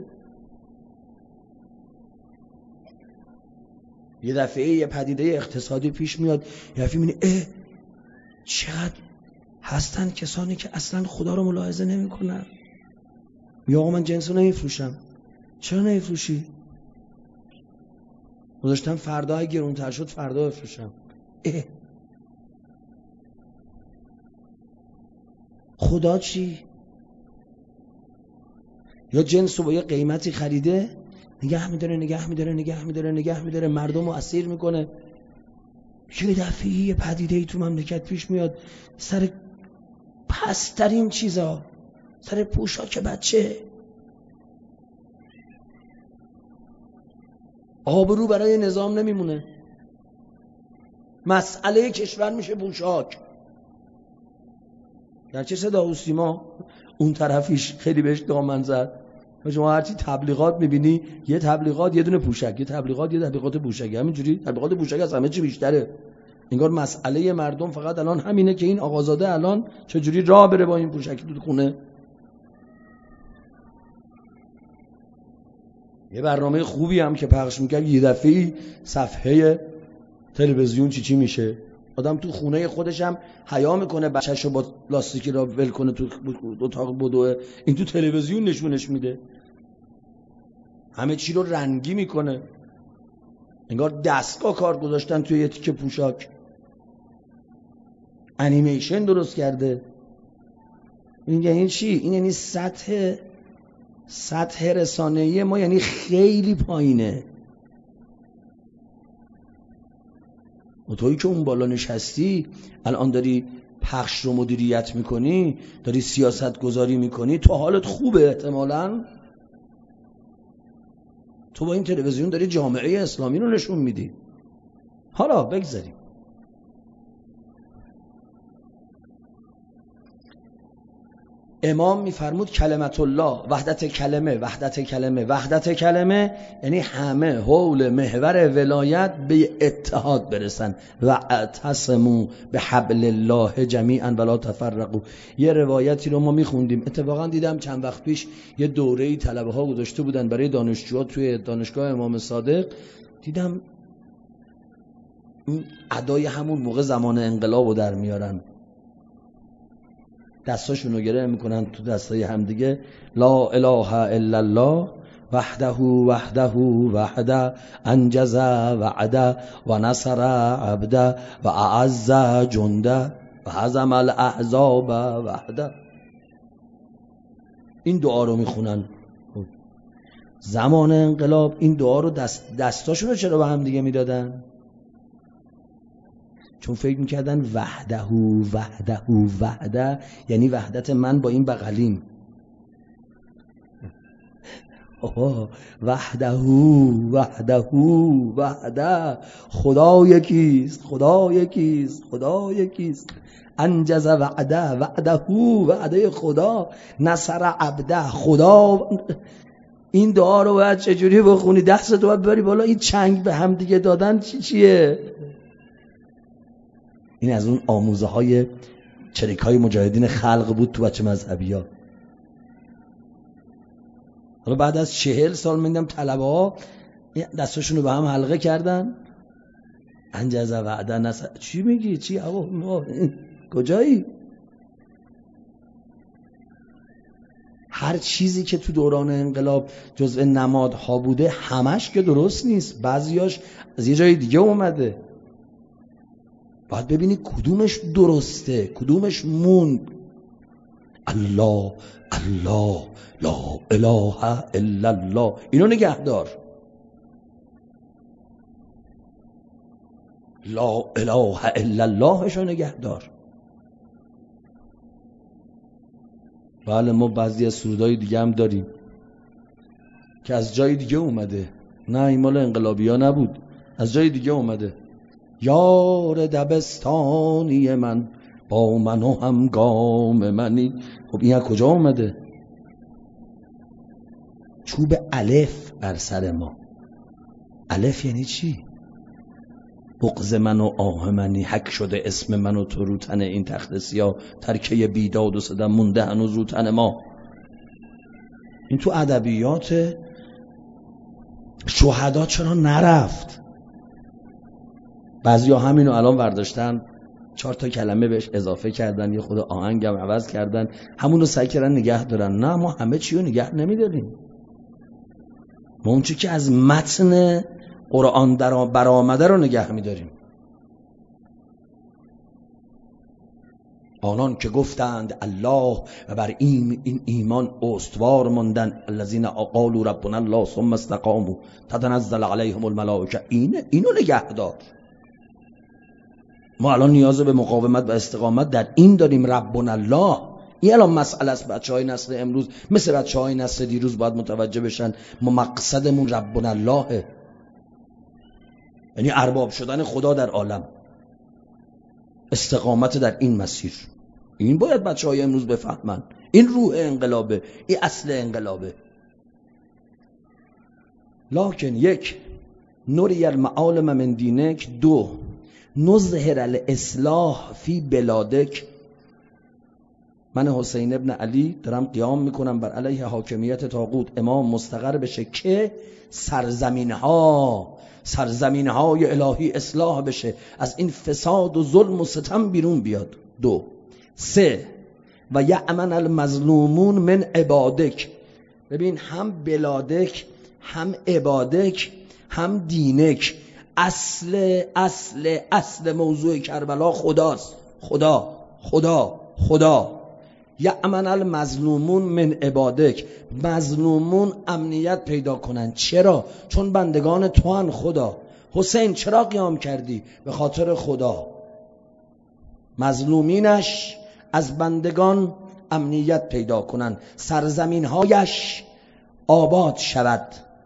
یه دفعه یه پدیده اقتصادی پیش میاد، یه دفعه میبینی اه چقدر هستن کسانی که اصلا خدا رو ملاحظه نمی کنن. یا آقا من جنس رو نمیفروشم. چرا نمیفروشی؟ گذاشتم فردا اگه گرونتر شد فردا بفروشم. اه خدا چی؟ یا جنس رو با یه قیمتی خریده نگه میداره نگه میداره نگه میداره نگه میداره مردم رو اسیر میکنه. یه دفعه یه پدیده ای تو مملکت پیش میاد سر پسترین چیزا، سر پوشاک بچه، آبرو برای نظام نمیمونه، مسئله کشور میشه پوشاک. گرچه صدا و سیما اون طرفیش خیلی بهش دامن زد. شما هرچی تبلیغات میبینی یه تبلیغات یه دونه پوشک، یه تبلیغات یه تبلیغات پوشک، همینجوری تبلیغات پوشک از همه چی بیشتره. انگار مسئله مردم فقط الان همینه که این آقازاده الان چجوری راه بره با این پوشک تو خونه. یه برنامه خوبی هم که پخش میکرد یه دفعه صفحه تلویزیون چی چی میشه، آدم تو خونه خودش هم حیا میکنه بچه‌شو با لاستیکی را ول کنه تو اتاق بدوه، این تو تلویزیون نشونش میده، همه چی رو رنگی میکنه، انگار دستگاه کار گذاشتن توی یه تیکه پوشاک، انیمیشن درست کرده. این یعنی چی؟ این یعنی سطح سطح رسانه‌ای ما یعنی خیلی پایینه. و تویی که اون بالا نشستی الان داری پخش رو مدیریت میکنی، داری سیاست گذاری میکنی، تو حالت خوبه احتمالاً. تو با این تلویزیون داری جامعه اسلامی رو نشون میدی. حالا بگذاریم. امام میفرمود کلمت الله، وحدت کلمه، وحدت کلمه، وحدت کلمه یعنی همه حول محور ولایت به اتحاد برسن. و اعتصموا بحبل الله جمیعا ولا تفرقوا. یه روایتی رو ما میخوندیم، اتفاقا دیدم چند وقت پیش یه دوره‌ای طلبه ها گذاشته بودن برای دانشجوها توی دانشگاه امام صادق، دیدم این ادای همون موقع زمان انقلاب رو در میارن، دستاشونو گره میکنن تو دستای همدیگه، لا اله الا الله وحده وحده وحده انجز وعده و نصر عبده و اعز جنده و هزم الاحزاب وحده. این دعا رو میخونن زمان انقلاب. این دعا رو دست دستاشونو چرا به هم دیگه میدادن؟ چون فکر میکردن وحده وحده وحده یعنی وحدت من با این بغلیم. آه وحده وحده وحده، خدا یکیست، خدا یکیست، خدا یکیست. انجز وعده، وعده وعده خدا، نصر عبده خدا. این دعا رو باید چجوری بخونی؟ دست تو باید ببری بالا. این چنگ به هم دیگه دادن چی چیه؟ این از اون آموزه های چریک های مجاهدین خلق بود تو بچه مذهبی ها. حالا بعد از چهل سال میدم طلبه ها دستاشون رو به هم حلقه کردن. انجز وعده نصر. چی میگی؟ چی؟ آقا کجایی؟ هر چیزی که تو دوران انقلاب جزء نمادها بوده همش که درست نیست، بعضیاش از یه جای دیگه اومده. باید ببینی کدومش درسته، کدومش موند. الله الله لا اله الا الله، اینو نگه دار. لا اله الا اللهشو نگه دار. بله ما بعضی از سرودهای دیگه هم داریم که از جای دیگه اومده، نه این مال انقلابی ها نبود، از جای دیگه اومده. یار دبستانی من با من و هم گام منی. خب این از کجا اومده؟ چوب الف بر سر ما. الف یعنی چی؟ بغض من و آه منی، حک شده اسم من و تو رو تن این تخت سیاه، ترکه بیداد و صدم مونده هنوز رو تن ما. این تو ادبیات شهدا چرا نرفت؟ بعضیا همینو الان برداشتن چهار تا کلمه بهش اضافه کردن، یه خود آهنگم عوض کردن، همونو سعی کردن نگه دارن. نه ما همه چی رو نگه نمیداریم. ما اون چی که از متن قرآن در برآمده رو نگه میداریم. آنان که گفتند الله و بر این, این ایمان استوار ماندن، الذین قالوا ربنا الله ثم استقاموا تتنزل علیهم الملائکه، اینه اینو نگه دار. ما الان نیاز به مقاومت و استقامت در این داریم. ربنا الله این الان مسئله است. بچهای نسل امروز مثل بچهای نسل دیروز باید متوجه بشن ما مقصدمون ربنا اللهه، یعنی ارباب شدن خدا در عالم، استقامت در این مسیر. این باید بچهای امروز بفهمن. این روح انقلابه، این اصل انقلابه. لکن یک نوری المعالم من دینک، دو نظهر الاصلاح فی بلادک. من حسین ابن علی دارم قیام میکنم بر علیه حاکمیت طاغوت، امام مستقر بشه که سرزمین ها سرزمین های الهی اصلاح بشه، از این فساد و ظلم و ستم بیرون بیاد. دو سه و یأمن المظلومون من عبادک. ببین هم بلادک هم عبادک هم دینک، اصل اصل اصل موضوع کربلا خداست. خدا خدا خدا. یأمن المظلومون من عبادک، مظلومون امنیت پیدا کنن. چرا؟ چون بندگان تو هن خدا. حسین چرا قیام کردی؟ به خاطر خدا. مظلومینش از بندگان امنیت پیدا کنن، سرزمین هایش آباد شود،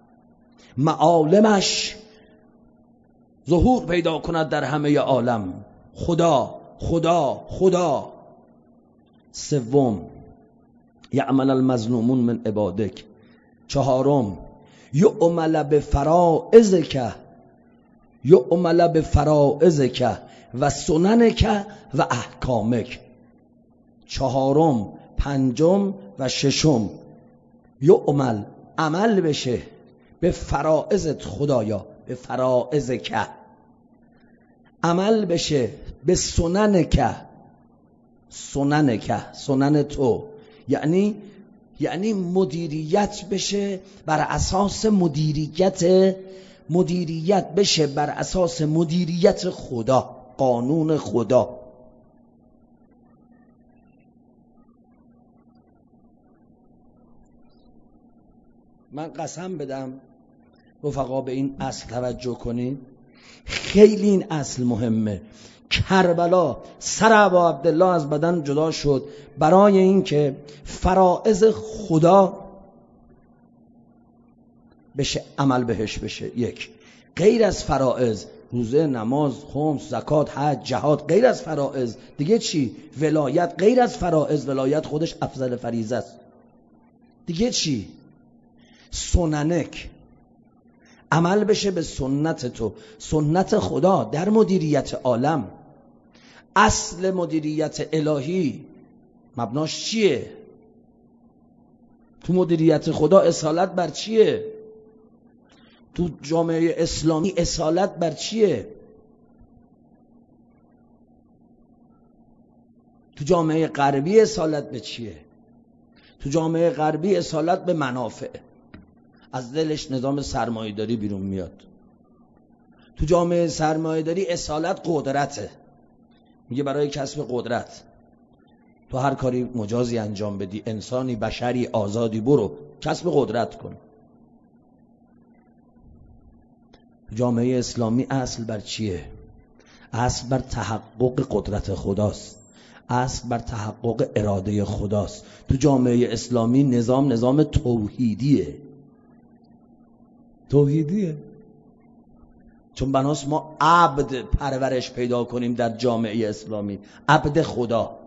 معالمش ظهور پیدا کند در همه عالم. خدا خدا خدا. سوم یعمل المظلومون من عبادک. چهارم یعمل بفرائضک، یعمل بفرائضک و سننک و احکامک. چهارم، پنجم و ششم یعمل عمل بشه به فرائضت خدایا، به فرائضک، عمل بشه به سننک، سننک سنن تو، یعنی یعنی مدیریت بشه بر اساس مدیریت مدیریت بشه بر اساس مدیریت خدا، قانون خدا. من قسم بدم رفقا به این اصل توجه کنید، خیلی این اصل مهمه. کربلا سر ابا عبدالله از بدن جدا شد برای اینکه فرائض خدا بشه عمل بهش بشه. یک، غیر از فرائض، روزه، نماز، خمس، زکات، حج، جهاد، غیر از فرائض دیگه چی؟ ولایت غیر از فرائض، ولایت خودش افضل فریضه است. دیگه چی؟ سننک، عمل بشه به سنت تو، سنت خدا در مدیریت عالم. اصل مدیریت الهی مبناش چیه؟ تو مدیریت خدا اصالت بر چیه؟ تو جامعه اسلامی اصالت بر چیه؟ تو جامعه غربی اصالت به چیه؟ تو جامعه غربی اصالت به منافع، از دلش نظام سرمایه‌داری بیرون میاد. تو جامعه سرمایه‌داری اصالت قدرته، میگه برای کسب قدرت. تو هر کاری مجازی انجام بدی، انسانی، بشری، آزادی، برو کسب قدرت کن. جامعه اسلامی اصل بر چیه؟ اصل بر تحقق قدرت خداست، اصل بر تحقق اراده خداست. تو جامعه اسلامی نظام نظام توحیدیه، توحیدیه. چون بناس ما عبد پرورش پیدا کنیم در جامعه اسلامی، عبد خدا.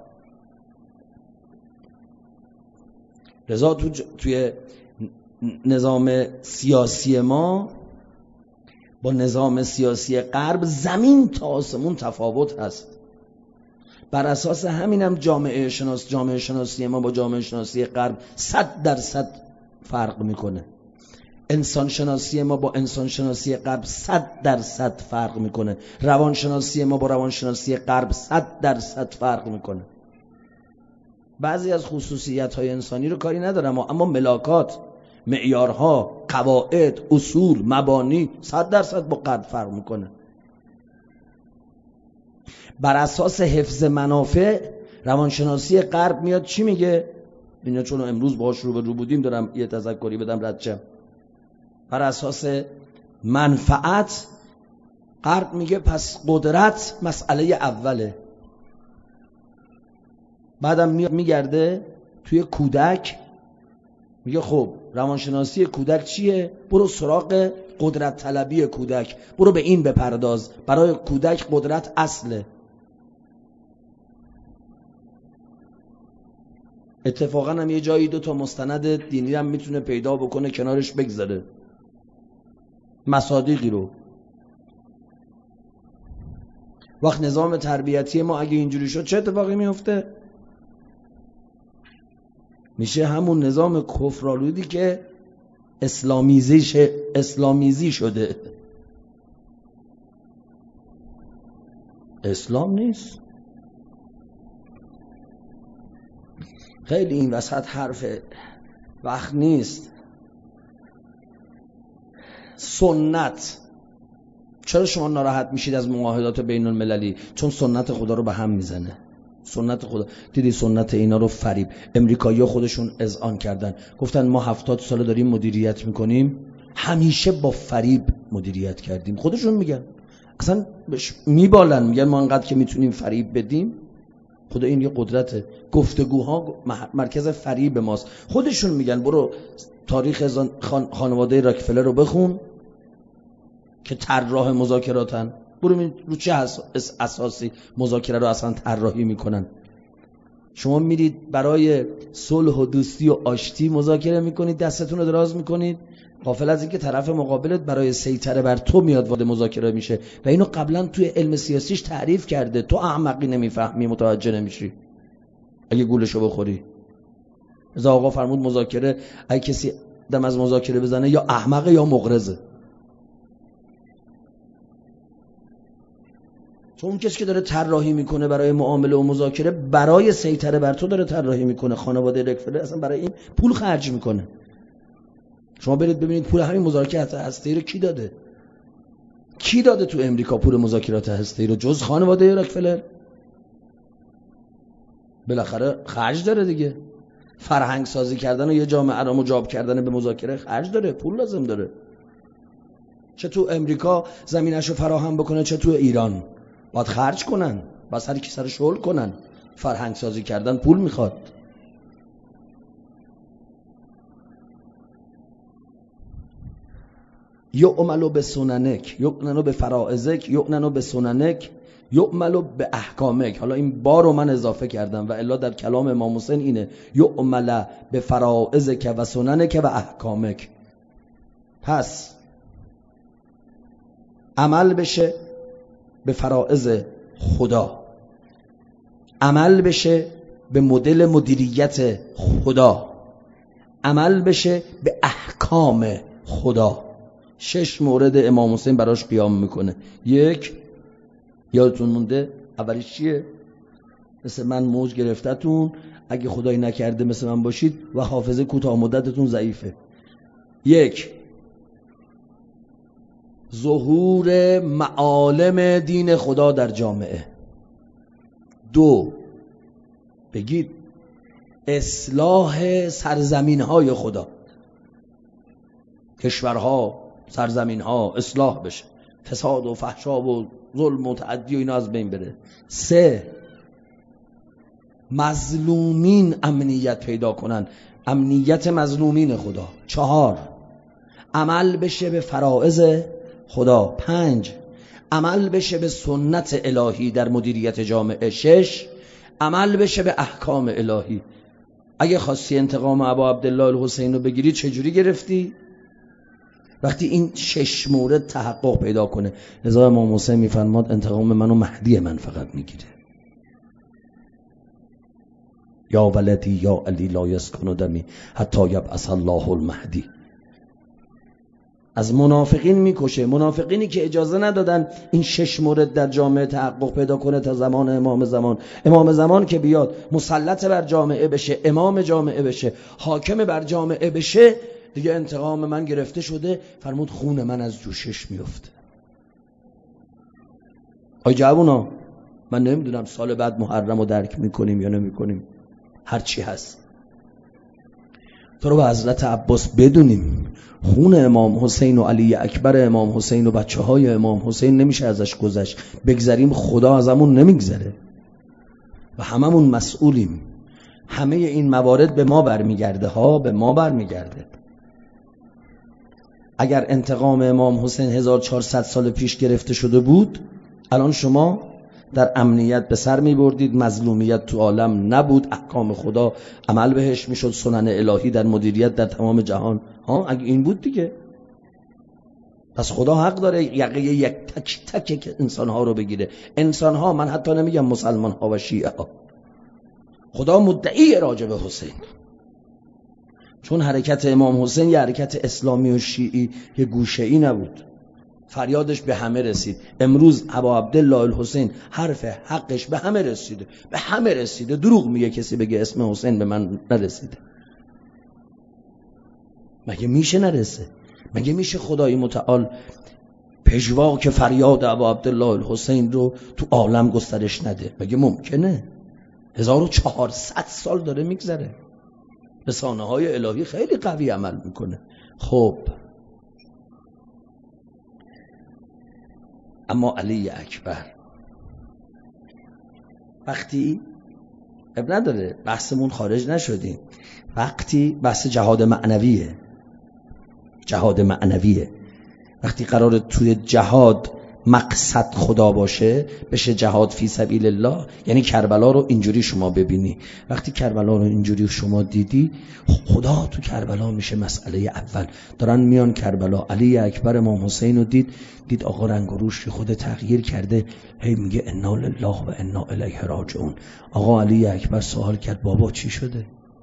لذا تو ج... توی نظام سیاسی ما با نظام سیاسی غرب زمین تا آسمون تفاوت هست. بر اساس همینم جامعه شناس جامعه شناسی ما با جامعه شناسی غرب صد درصد فرق میکنه. انسان شناسی ما با انسان شناسی غرب صد درصد فرق میکنه. روان شناسی ما با روان شناسی غرب صد درصد فرق میکنه. بعضی از خصوصیت های انسانی رو کاری ندارم، اما ملاکات، معیارها، قواعد، اصول، مبانی صد درصد با غرب فرق میکنه. بر اساس حفظ منافع روانشناسی غرب میاد چی میگه؟ اینا چون امروز باهاش رو به رو بودیم دارم یه تذکری بدم رد شم. بر اساس منفعت غرب میگه پس قدرت مسئله اوله. بعدم میگرده توی کودک میگه خب روانشناسی کودک چیه؟ برو سراغ قدرت طلبی کودک، برو به این بپرداز. برای کودک قدرت اصله. اتفاقا هم یه جایی دو تا مستند دینی هم میتونه پیدا بکنه کنارش بگذاره، مصادیقی رو. وقت نظام تربیتی ما اگه اینجوری شد چه اتفاقی میفته؟ میشه همون نظام کفرآلودی که اسلامیزی اسلامیزی شده. اسلام نیست. خیلی این وسط حرف وقت نیست. سنت. چرا شما ناراحت میشید از معاهدات بین المللی؟ چون سنت خدا رو به هم میزنه. سنت خدا. دیدی سنت اینا رو فریب. امریکایی‌ها خودشون اذعان کردن، گفتن ما هفتاد سال داریم مدیریت میکنیم، همیشه با فریب مدیریت کردیم. خودشون میگن، اصلا میبالن، میگن ما انقدر که میتونیم فریب بدیم. خدا این یه قدرته. گفتگوها مرکز فریب ماست. خودشون میگن. برو تاریخ خانواده راکفلر رو بخون که طراح مذاکراتن. برو ببین رو چه اساسی مذاکره رو اصلا طراحی میکنن. شما میرید برای صلح و دوستی و آشتی مذاکره میکنید، دستتون رو دراز میکنید، غافل از اینکه طرف مقابلت برای سیطره بر تو میاد وارد مذاکره میشه و اینو قبلا توی علم سیاسیش تعریف کرده. تو احمقی نمیفهمی، متوجه نمیشی اگه گولشو بخوری. از آقا فرمود مذاکره اگه کسی دم از مذاکره بزنه یا احمقه یا مغرضه. چون اون کسی که داره طراحی میکنه برای معامله و مذاکره برای سیطره بر تو داره طراحی میکنه. خانواده راکفلر اصلا برای این پول خرج میکنه. شما برید ببینید پول همین مذاکرات هسته‌ای رو کی داده؟ کی داده تو امریکا پول مذاکرات هسته‌ای رو جز خانواده راکفلر؟ بالاخره خرج داره دیگه. فرهنگ سازی کردن و یه جامعه رو مجاب کردن به مذاکره خرج داره، پول لازم داره. چه تو امریکا زمینشو فراهم بکنه چه تو ایران باید خرج کنن، بس هر کی سر شغل کنن. فرهنگ سازی کردن پول میخواد. یعملو به سننک، یعننو به فرائزک، یعننو به سننک، یعملو به احکامک. حالا این با رو من اضافه کردم و الا در کلام امام حسین اینه یعمل به فرائزک و سننک و احکامک. پس عمل بشه به فرائض خدا، عمل بشه به مدل مدیریت خدا، عمل بشه به احکام خدا. شش مورد امام حسین براش قیام میکنه. یک، یادتون مونده اولیش چیه؟ مثل من موج گرفتتون، اگه خدایی نکرده مثل من باشید و حافظه کوتاه مدتتون ضعیفه. یک، ظهور معالم دین خدا در جامعه. دو، بگید اصلاح سرزمین های خدا، کشورها، سرزمین ها اصلاح بشه، فساد و فحشا و ظلم و تعدی و اینا از بین بره. سه، مظلومین امنیت پیدا کنن، امنیت مظلومین خدا. چهار، عمل بشه به فرائض خدا. پنج، عمل بشه به سنت الهی در مدیریت جامعه. شش، عمل بشه به احکام الهی. اگه خواستی انتقام ابا عبدالله الحسین رو بگیری چجوری گرفتی؟ وقتی این شش مورد تحقق پیدا کنه. لذا امام حسین میفرماد انتقام منو مهدی من فقط میگیره. یا ولدی یا علی لا یسکن دمی حتی یبعث الله المهدی. از منافقین میکشه، منافقینی که اجازه ندادن این شش مورد در جامعه تحقق پیدا کنه تا زمان امام زمان. امام زمان که بیاد مسلط بر جامعه بشه، امام جامعه بشه، حاکم بر جامعه بشه، دیگه انتقام من گرفته شده. فرمود خون من از جوشش میفته. آی جوونا، من نمیدونم سال بعد محرم رو درک میکنیم یا نمیکنیم، هر چی هست تو رو به حضرت عباس بدونیم خون امام حسین و علی اکبر امام حسین و بچه های امام حسین نمیشه ازش گذشت. بگذریم خدا ازمون نمیگذره و هممون مسئولیم. همه این موارد به ما برمیگرده ها، به ما برمیگرده. اگر انتقام امام حسین هزار و چهارصد سال پیش گرفته شده بود، الان شما در امنیت به سر می بردید، مظلومیت تو عالم نبود، احکام خدا عمل بهش میشد، سنن الهی در مدیریت در تمام جهان. ها اگه این بود دیگه، پس خدا حق داره یقه یک تک تک انسان ها رو بگیره. انسان ها، من حتی نمیگم مسلمان ها و شیعه ها، خدا مدعی راجع به حسین، چون حرکت امام حسین یه حرکت اسلامی و شیعی یه گوشه‌ای نبود، فریادش به همه رسید. امروز ابا عبدالله الحسین حرف حقش به همه رسیده، به همه رسیده. دروغ میگه کسی بگه اسم حسین به من نرسیده. مگه میشه نرسه؟ مگه میشه خدای متعال پژواک فریاد ابا عبدالله الحسین رو تو عالم گسترش نده؟ مگه ممکنه؟ هزار و چهارصد سال داره میگذره، رسانه های الهی خیلی قوی عمل میکنه. خب اما علی اکبر وقتی، اب نداره بحثمون خارج نشدیم، وقتی بحث جهاد معنویه، جهاد معنویه وقتی قراره توی جهاد مقصد خدا باشه، بشه جهاد فی سبیل الله. یعنی کربلا رو اینجوری شما ببینی، وقتی کربلا رو اینجوری شما دیدی، خدا تو کربلا میشه مسئله اول. دارن میان کربلا، علی اکبر امام حسین رو دید، دید آقا رنگ و روش خود تغییر کرده، هی میگه انا لله و انا الیه راجعون. آقا علی اکبر سوال کرد بابا چی شده؟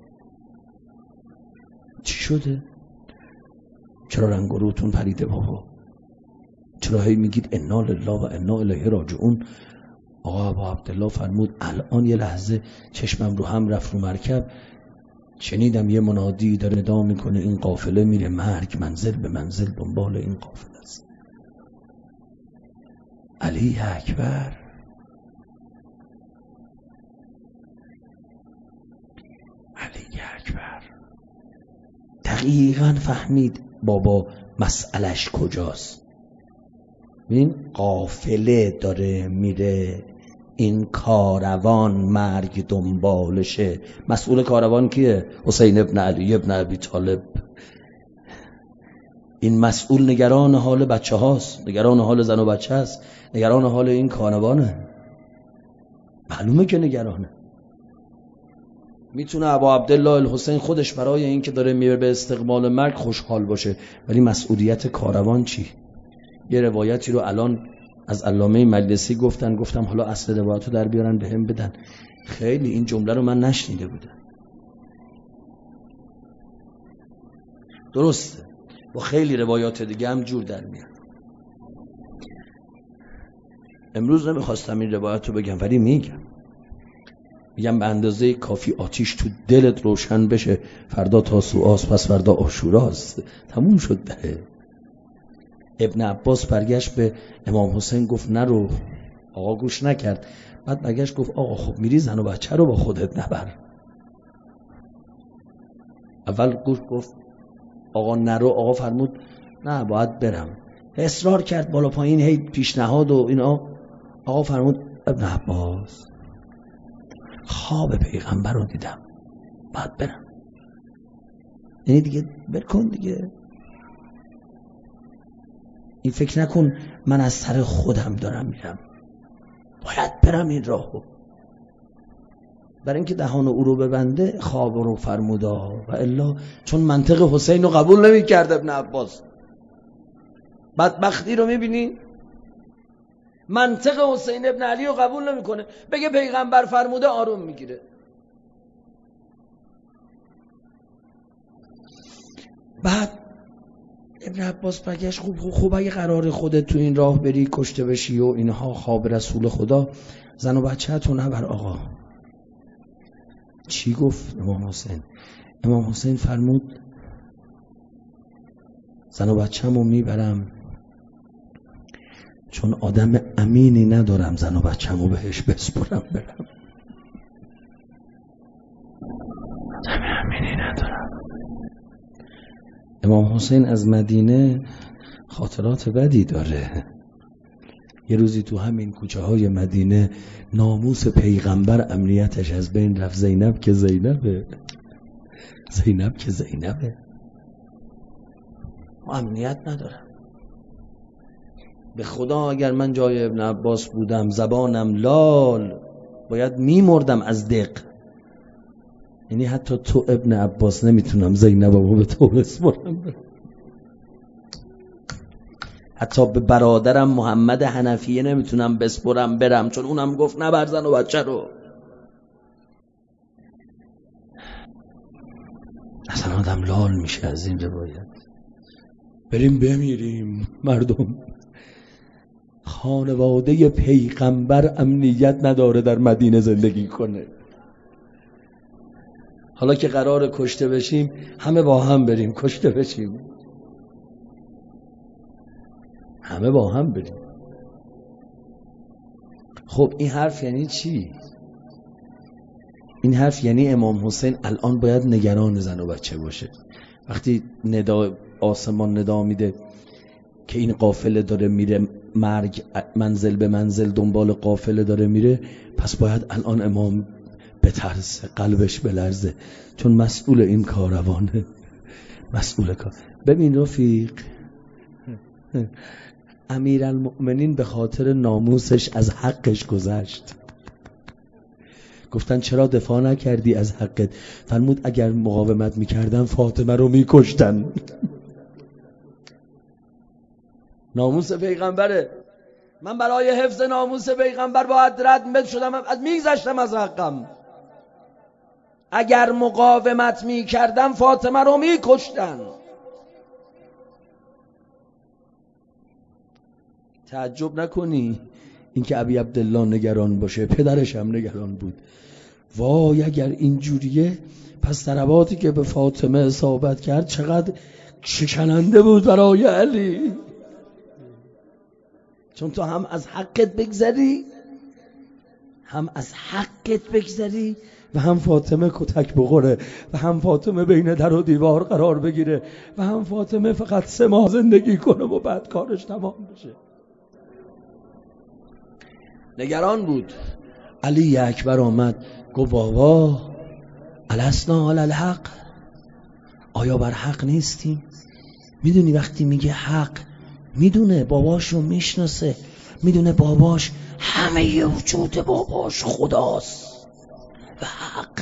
چی شده؟ چرا رنگ و روتون پریده بابا؟ چرا هی میگید انا لله و انا الیه راجعون؟ آقا ابا عبدالله فرمود الان یه لحظه چشمم رو هم رفت رو مرکب، شنیدم یه منادی داره ندا میکنه این قافله میره مرگ، منزل به منزل دنبال این قافله است. علی اکبر علی اکبر دقیقاً فهمید بابا مسئلش کجاست. این قافله داره میره، این کاروان مرگ دنبالشه. مسئول کاروان کیه؟ حسین ابن علی ابن ابی طالب. این مسئول نگران حال بچه هاست، نگران حال زن و بچه هست، نگران حال این کاروانه. معلومه که نگرانه. میتونه ابا عبدالله الحسین خودش برای این که داره میره به استقبال مرگ خوشحال باشه، ولی مسئولیت کاروان چی؟ یه روایتی رو الان از علامه مجلسی گفتن، گفتم حالا اصل روایت رو در بیارن به هم بدن. خیلی این جمله رو من نشنیده بودم. درسته، با خیلی روایات دیگه هم جور در میاد. امروز نمیخواستم این روایت رو بگم ولی میگم میگم به اندازه کافی آتیش تو دلت روشن بشه، فردا تاسوعاست، پس فردا عاشوراست، تموم شد ده. ابن عباس برگشت به امام حسین گفت نرو. آقا گوش نکرد، بعد برگشت گفت آقا خب میری زن و بچه رو با خودت نبر. اول گفت گفت آقا نرو. آقا فرمود نه باید برم. اصرار کرد بالا پایین هی پیشنهاد و اینا. آقا فرمود ابن عباس خواب پیغمبر رو دیدم باید برم. یعنی دیگه برکن دیگه، این فکر نکن من از سر خودم دارم میرم، باید برم این راهو. برای اینکه دهان او رو ببنده خواب رو فرموده و الا چون منطق حسین رو قبول نمی کرد ابن عباس. بدبختی رو میبینی؟ منطق حسین ابن علی رو قبول نمیکنه، بگه پیغمبر فرموده آروم میگیره. بعد ابن عباس برگشت خوب خوب خوب اگه قرار خودت تو این راه بری کشته بشی و اینها، خواب رسول خدا، زن و بچه تو نبر. آقا چی گفت امام حسین؟ امام حسین فرمود زن و بچه‌مو میبرم چون آدم امینی ندارم زن و بچه‌مو بهش بسپرم برم. آدم امینی ندارم. امام حسین از مدینه خاطرات بدی داره. یه روزی تو همین کوچه های مدینه ناموس پیغمبر امنیتش از بین رفت. زینب که زینبه، زینب که زینبه، امنیت ندارم. به خدا اگر من جای ابن عباس بودم زبانم لال باید میمردم از دق. یعنی حتی تو ابن عباس نمیتونم زینبمو به تو بسپرم، حتی به برادرم محمد حنفیه نمیتونم بسپرم برم، چون اونم گفت نبر زن و بچه رو. اصلا آدم لال میشه از این روایت. بریم بمیریم مردم. خانواده پیغمبر امنیت نداره در مدینه زندگی کنه. حالا که قرار کشته بشیم همه با هم بریم کشته بشیم، همه با هم بریم. خب این حرف یعنی چی؟ این حرف یعنی امام حسین الان باید نگران زن و بچه باشه. وقتی ندا آسمان ندا میده که این قافله داره میره مرگ منزل به منزل دنبال قافله داره میره، پس باید الان امام بترسه، قلبش بلرزه، چون مسئول این کاروانه، مسئول کار. ببین رفیق، امیرالمؤمنین به خاطر ناموسش از حقش گذشت. گفتن چرا دفاع نکردی از حقت؟ فرمود اگر مقاومت میکردن فاطمه رو میکشتن. ناموس پیغمبره. من برای حفظ ناموس پیغمبر باید رد شدم، از میگذشتم از حقم. اگر مقاومت میکردم فاطمه رو میکشتن. تعجب نکنی اینکه ابی عبدالله نگران باشه، پدرش هم نگران بود. وای اگر اینجوریه پس ضرباتی که به فاطمه اصابت کرد چقدر شکننده بود برای علی. چون تو هم از حقت بگذری، هم از حقت بگذری و هم فاطمه کتک بخوره و هم فاطمه بین در و دیوار قرار بگیره و هم فاطمه فقط سه ماه زندگی کنه و بعد کارش تمام بشه. نگران بود. علی اکبر آمد گفت بابا الاسنا علی الحق، آیا بر حق نیستیم؟ میدونی وقتی میگه حق، میدونه باباشو میشناسه، میدونه باباش همه وجود باباش خداست و حق.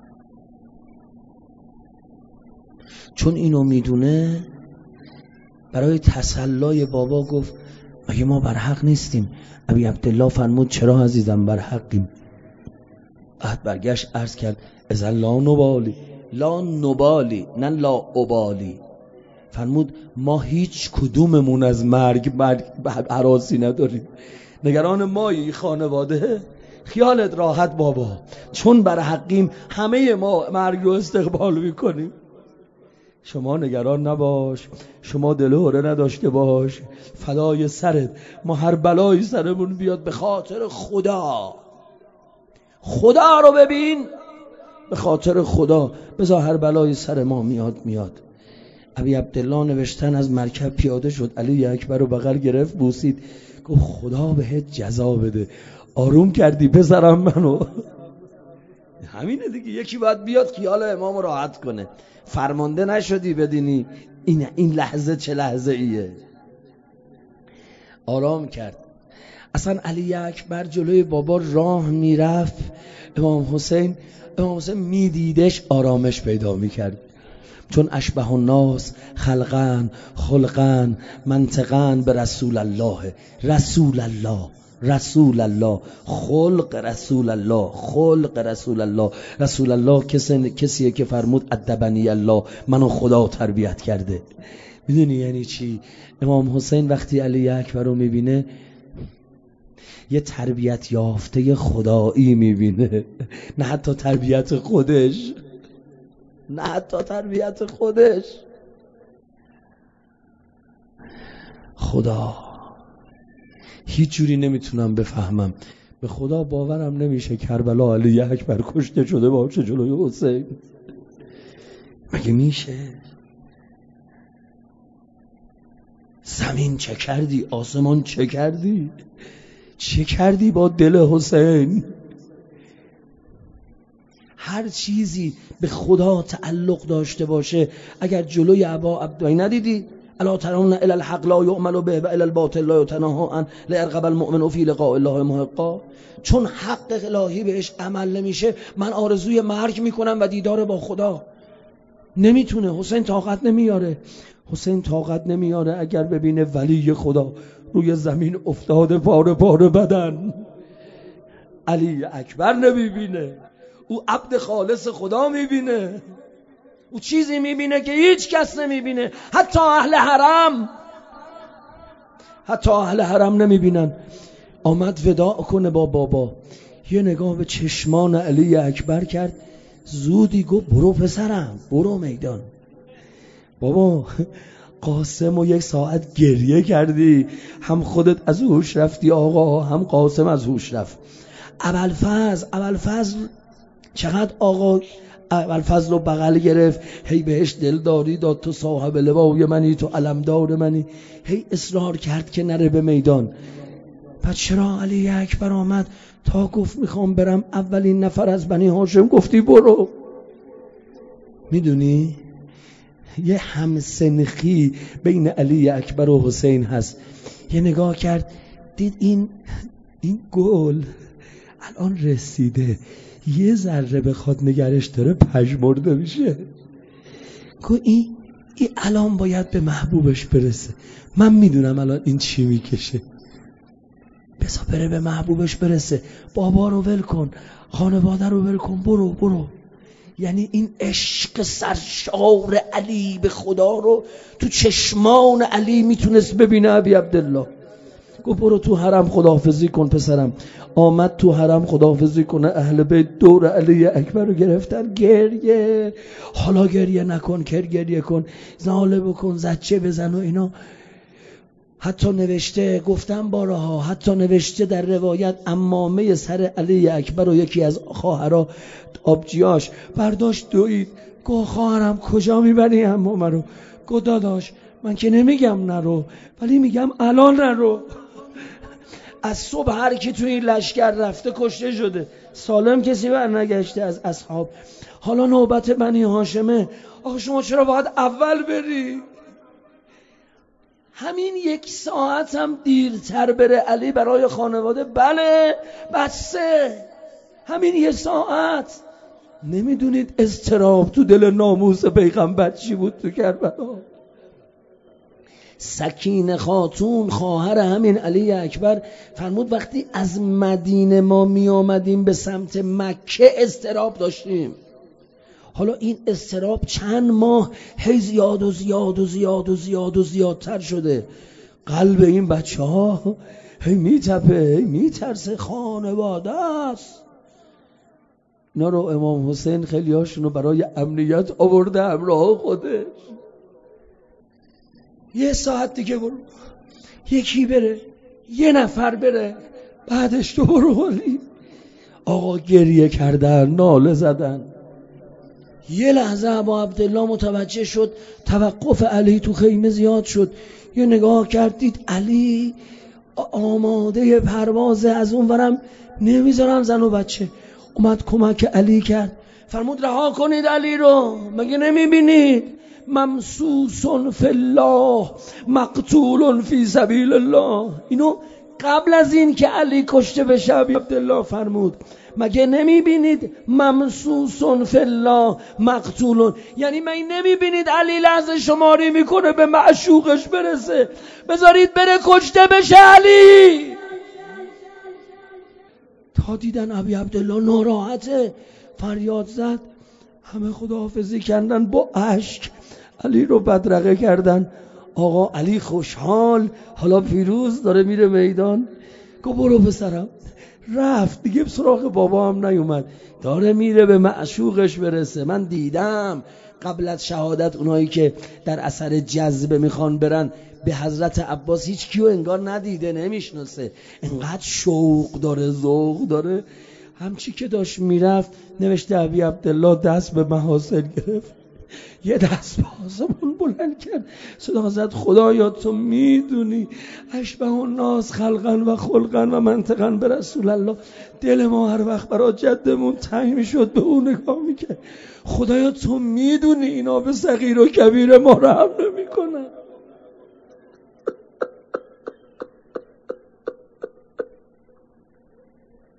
چون اینو میدونه برای تسلای بابا گفت مگه ما بر حق نیستیم؟ ابی عبدالله فرمود چرا عزیزم بر حقیم؟ بعد برگشت عرض کرد اذا لا نبالی، لا نبالی نه لا ابالی. فرمود ما هیچ کدوممون از مرگ مرگ هراسی نداریم، نگران مایی خانواده. خیالت راحت بابا، چون بر حقیم همه ما مرگ رو استقبال میکنیم. شما نگران نباش، شما دلهوره نداشته باش، فدای سرت، ما هر بلایی سرمون بیاد به خاطر خدا خدا رو ببین، به خاطر خدا بذار هر بلای سر ما میاد میاد. ابی عبدالله نوشتن از مرکب پیاده شد، علی اکبر رو بغل گرفت بوسید، گفت خدا بهت جزا بده، آروم کردی پسرم منو. همینه دیگه، یکی باید بیاد خیال امام راحت کنه. فرمانده نشدی بدینی این این لحظه چه لحظه ایه. آرام کرد. اصلا علی اکبر جلوی بابا راه میرفت، امام حسین امام حسین میدیدش آرامش پیدا میکرد، چون اشبه الناس خلقن خلقن منطقن به رسول الله. رسول الله رسول الله خلق رسول الله خلق رسول الله. رسول الله کسی کسیه که فرمود ادبنی الله، منو خدا تربیت کرده. میدونی یعنی چی؟ امام حسین وقتی علی اکبر رو میبینه یه تربیت یافته خدایی میبینه، نه حتی تربیت خودش، نه حتی تربیت خودش. خدا هیچ جوری نمیتونم بفهمم، به خدا باورم نمیشه کربلا علی اکبر کشته شده باشه جلوی حسین. مگه میشه؟ زمین چه کردی؟ آسمان چه کردی؟ چه کردی با دل حسین؟ هر چیزی به خدا تعلق داشته باشه اگر جلوی ابا عبدالله ندیدی الا ترون الی الحق لا یعمل به و الی الباطل لا یتناهى عن ليرغب المؤمن فی لقاء الله محقا. چون حق الهی بهش عمل نمیشه، من آرزوی مرگ میکنم و دیدار با خدا. نمیتونه، حسین طاقت نمیاره. حسین طاقت نمیاره اگر ببینه ولی خدا روی زمین افتاده پاره پاره بدن. علی اکبر نمیبینه، او عبد خالص خدا میبینه، او چیزی میبینه که هیچ کس نمیبینه، حتی اهل حرم حتی اهل حرم نمیبینن. آمد وداع کنه با بابا، یه نگاه به چشمان علی اکبر کرد، زودی گفت برو پسرم برو میدان. بابا قاسم و یک ساعت گریه کردی، هم خودت از هوش رفتی آقا، هم قاسم از هوش رفت. ابوالفضل ابوالفضل چقدر آقا ابوالفضل رو بغل گرفت، هی بهش دلداری داد، تو صاحب لوای منی، تو علمدار منی، هی اصرار کرد که نره به میدان. پس چرا علی اکبر آمد تا گفت میخوام برم اولین نفر از بنی هاشم گفتی برو؟ میدونی یه همسنخی بین علی اکبر و حسین هست. یه نگاه کرد دید این این گل الان رسیده، یه ذره بخواد نگرش داره پژمرده میشه. گفت این این الان باید به محبوبش برسه، من میدونم الان این چی میکشه، بذار بره به محبوبش برسه. بابا رو ول کن، خانواده رو ول کن، برو برو. یعنی این عشق سرشار علی به خدا رو تو چشمان علی میتونست ببینه. ابی عبدالله گفت برو تو حرم خداحافظی کن پسرم. آمد تو حرم خداحافظی کنه، اهل بیت دور علی اکبر رو گرفتن، گریه. حالا گریه نکن، کر گریه کن، ناله بکن، زجه بزن و اینا. حتی نوشته، گفتم بارها، حتی نوشته در روایت عمامه سر علی اکبر و یکی از خواهرها آبجیاش برداشت دوید. گفت خواهرم کجا میبری عمامه رو؟ گفت داداش من که نمیگم نرو، ولی میگم الان نرو. از صبح هر کی توی این لشکر رفته کشته شده، سالم کسی برنگشته از اصحاب. حالا نوبت بنی هاشمه، آخه شما چرا باید اول بری؟ همین یک ساعت هم دیرتر بره علی برای خانواده، بله بسه، همین یک ساعت. نمیدونید اضطراب تو دل ناموس پیغمبر چی بود تو کربلا؟ سکینه خاتون خواهر همین علی اکبر فرمود وقتی از مدینه ما می آمدیم به سمت مکه اضطراب داشتیم. حالا این اضطراب چند ماه هی زیاد و زیاد و زیاد و زیاد و زیادتر شده. قلب این بچه ها هی میتپه، هی میترسه، خانواده است. اینا رو امام حسین خیلی هاشونو برای امنیت آورده همراه خودش. یه ساعت دیگه برو، یکی بره، یه نفر بره، بعدش تو برو. ولی آقا گریه کردن، ناله زدن. یه لحظه ابا عبدالله متوجه شد توقف علی تو خیمه زیاد شد. یه نگاه کردید علی آماده پروازه، از اون ورم نمیذارن زن و بچه. اومد کمک علی کرد، فرمود رها کنید علی رو، مگه نمیبینید ممسوسون فی الله مقتولون فی سبیل الله. اینو قبل از این که علی کشته بشه عبدالله فرمود، مگه نمیبینید ممسوسون فی الله مقتولون، یعنی مگه نمیبینید علی لحظه شماری میکنه به معشوقش برسه، بذارید بره کشته بشه علی. تا دیدن ابی عبدالله ناراحته فریاد زد، همه خداحافظی کردن، با اشک علی رو بدرقه کردن. آقا علی خوشحال، حالا پیروز داره میره میدان. گفت برو پسرم. رفت دیگه سراغ بابا هم نیومد، داره میره به معشوقش برسه. من دیدم قبل از شهادت اونایی که در اثر جذبه میخوان برن به حضرت عباس هیچ کیو انگار ندیده، نمیشناسه، انقدر شوق داره، ذوق داره. همچی که داشت میرفت نوشته ابی عبدالله دست به محاسن گرفت، یه دست به آسمون بلند کرد، صدا زد خدایا تو میدونی اشبه الناس خلقن و خلقن و منطقن به رسول الله. دل ما هر وقت برای جدمون تنگ میشد به اون نگاه میکرد. خدایا تو میدونی اینا به صغیر و کبیر ما رحم نمیکنن.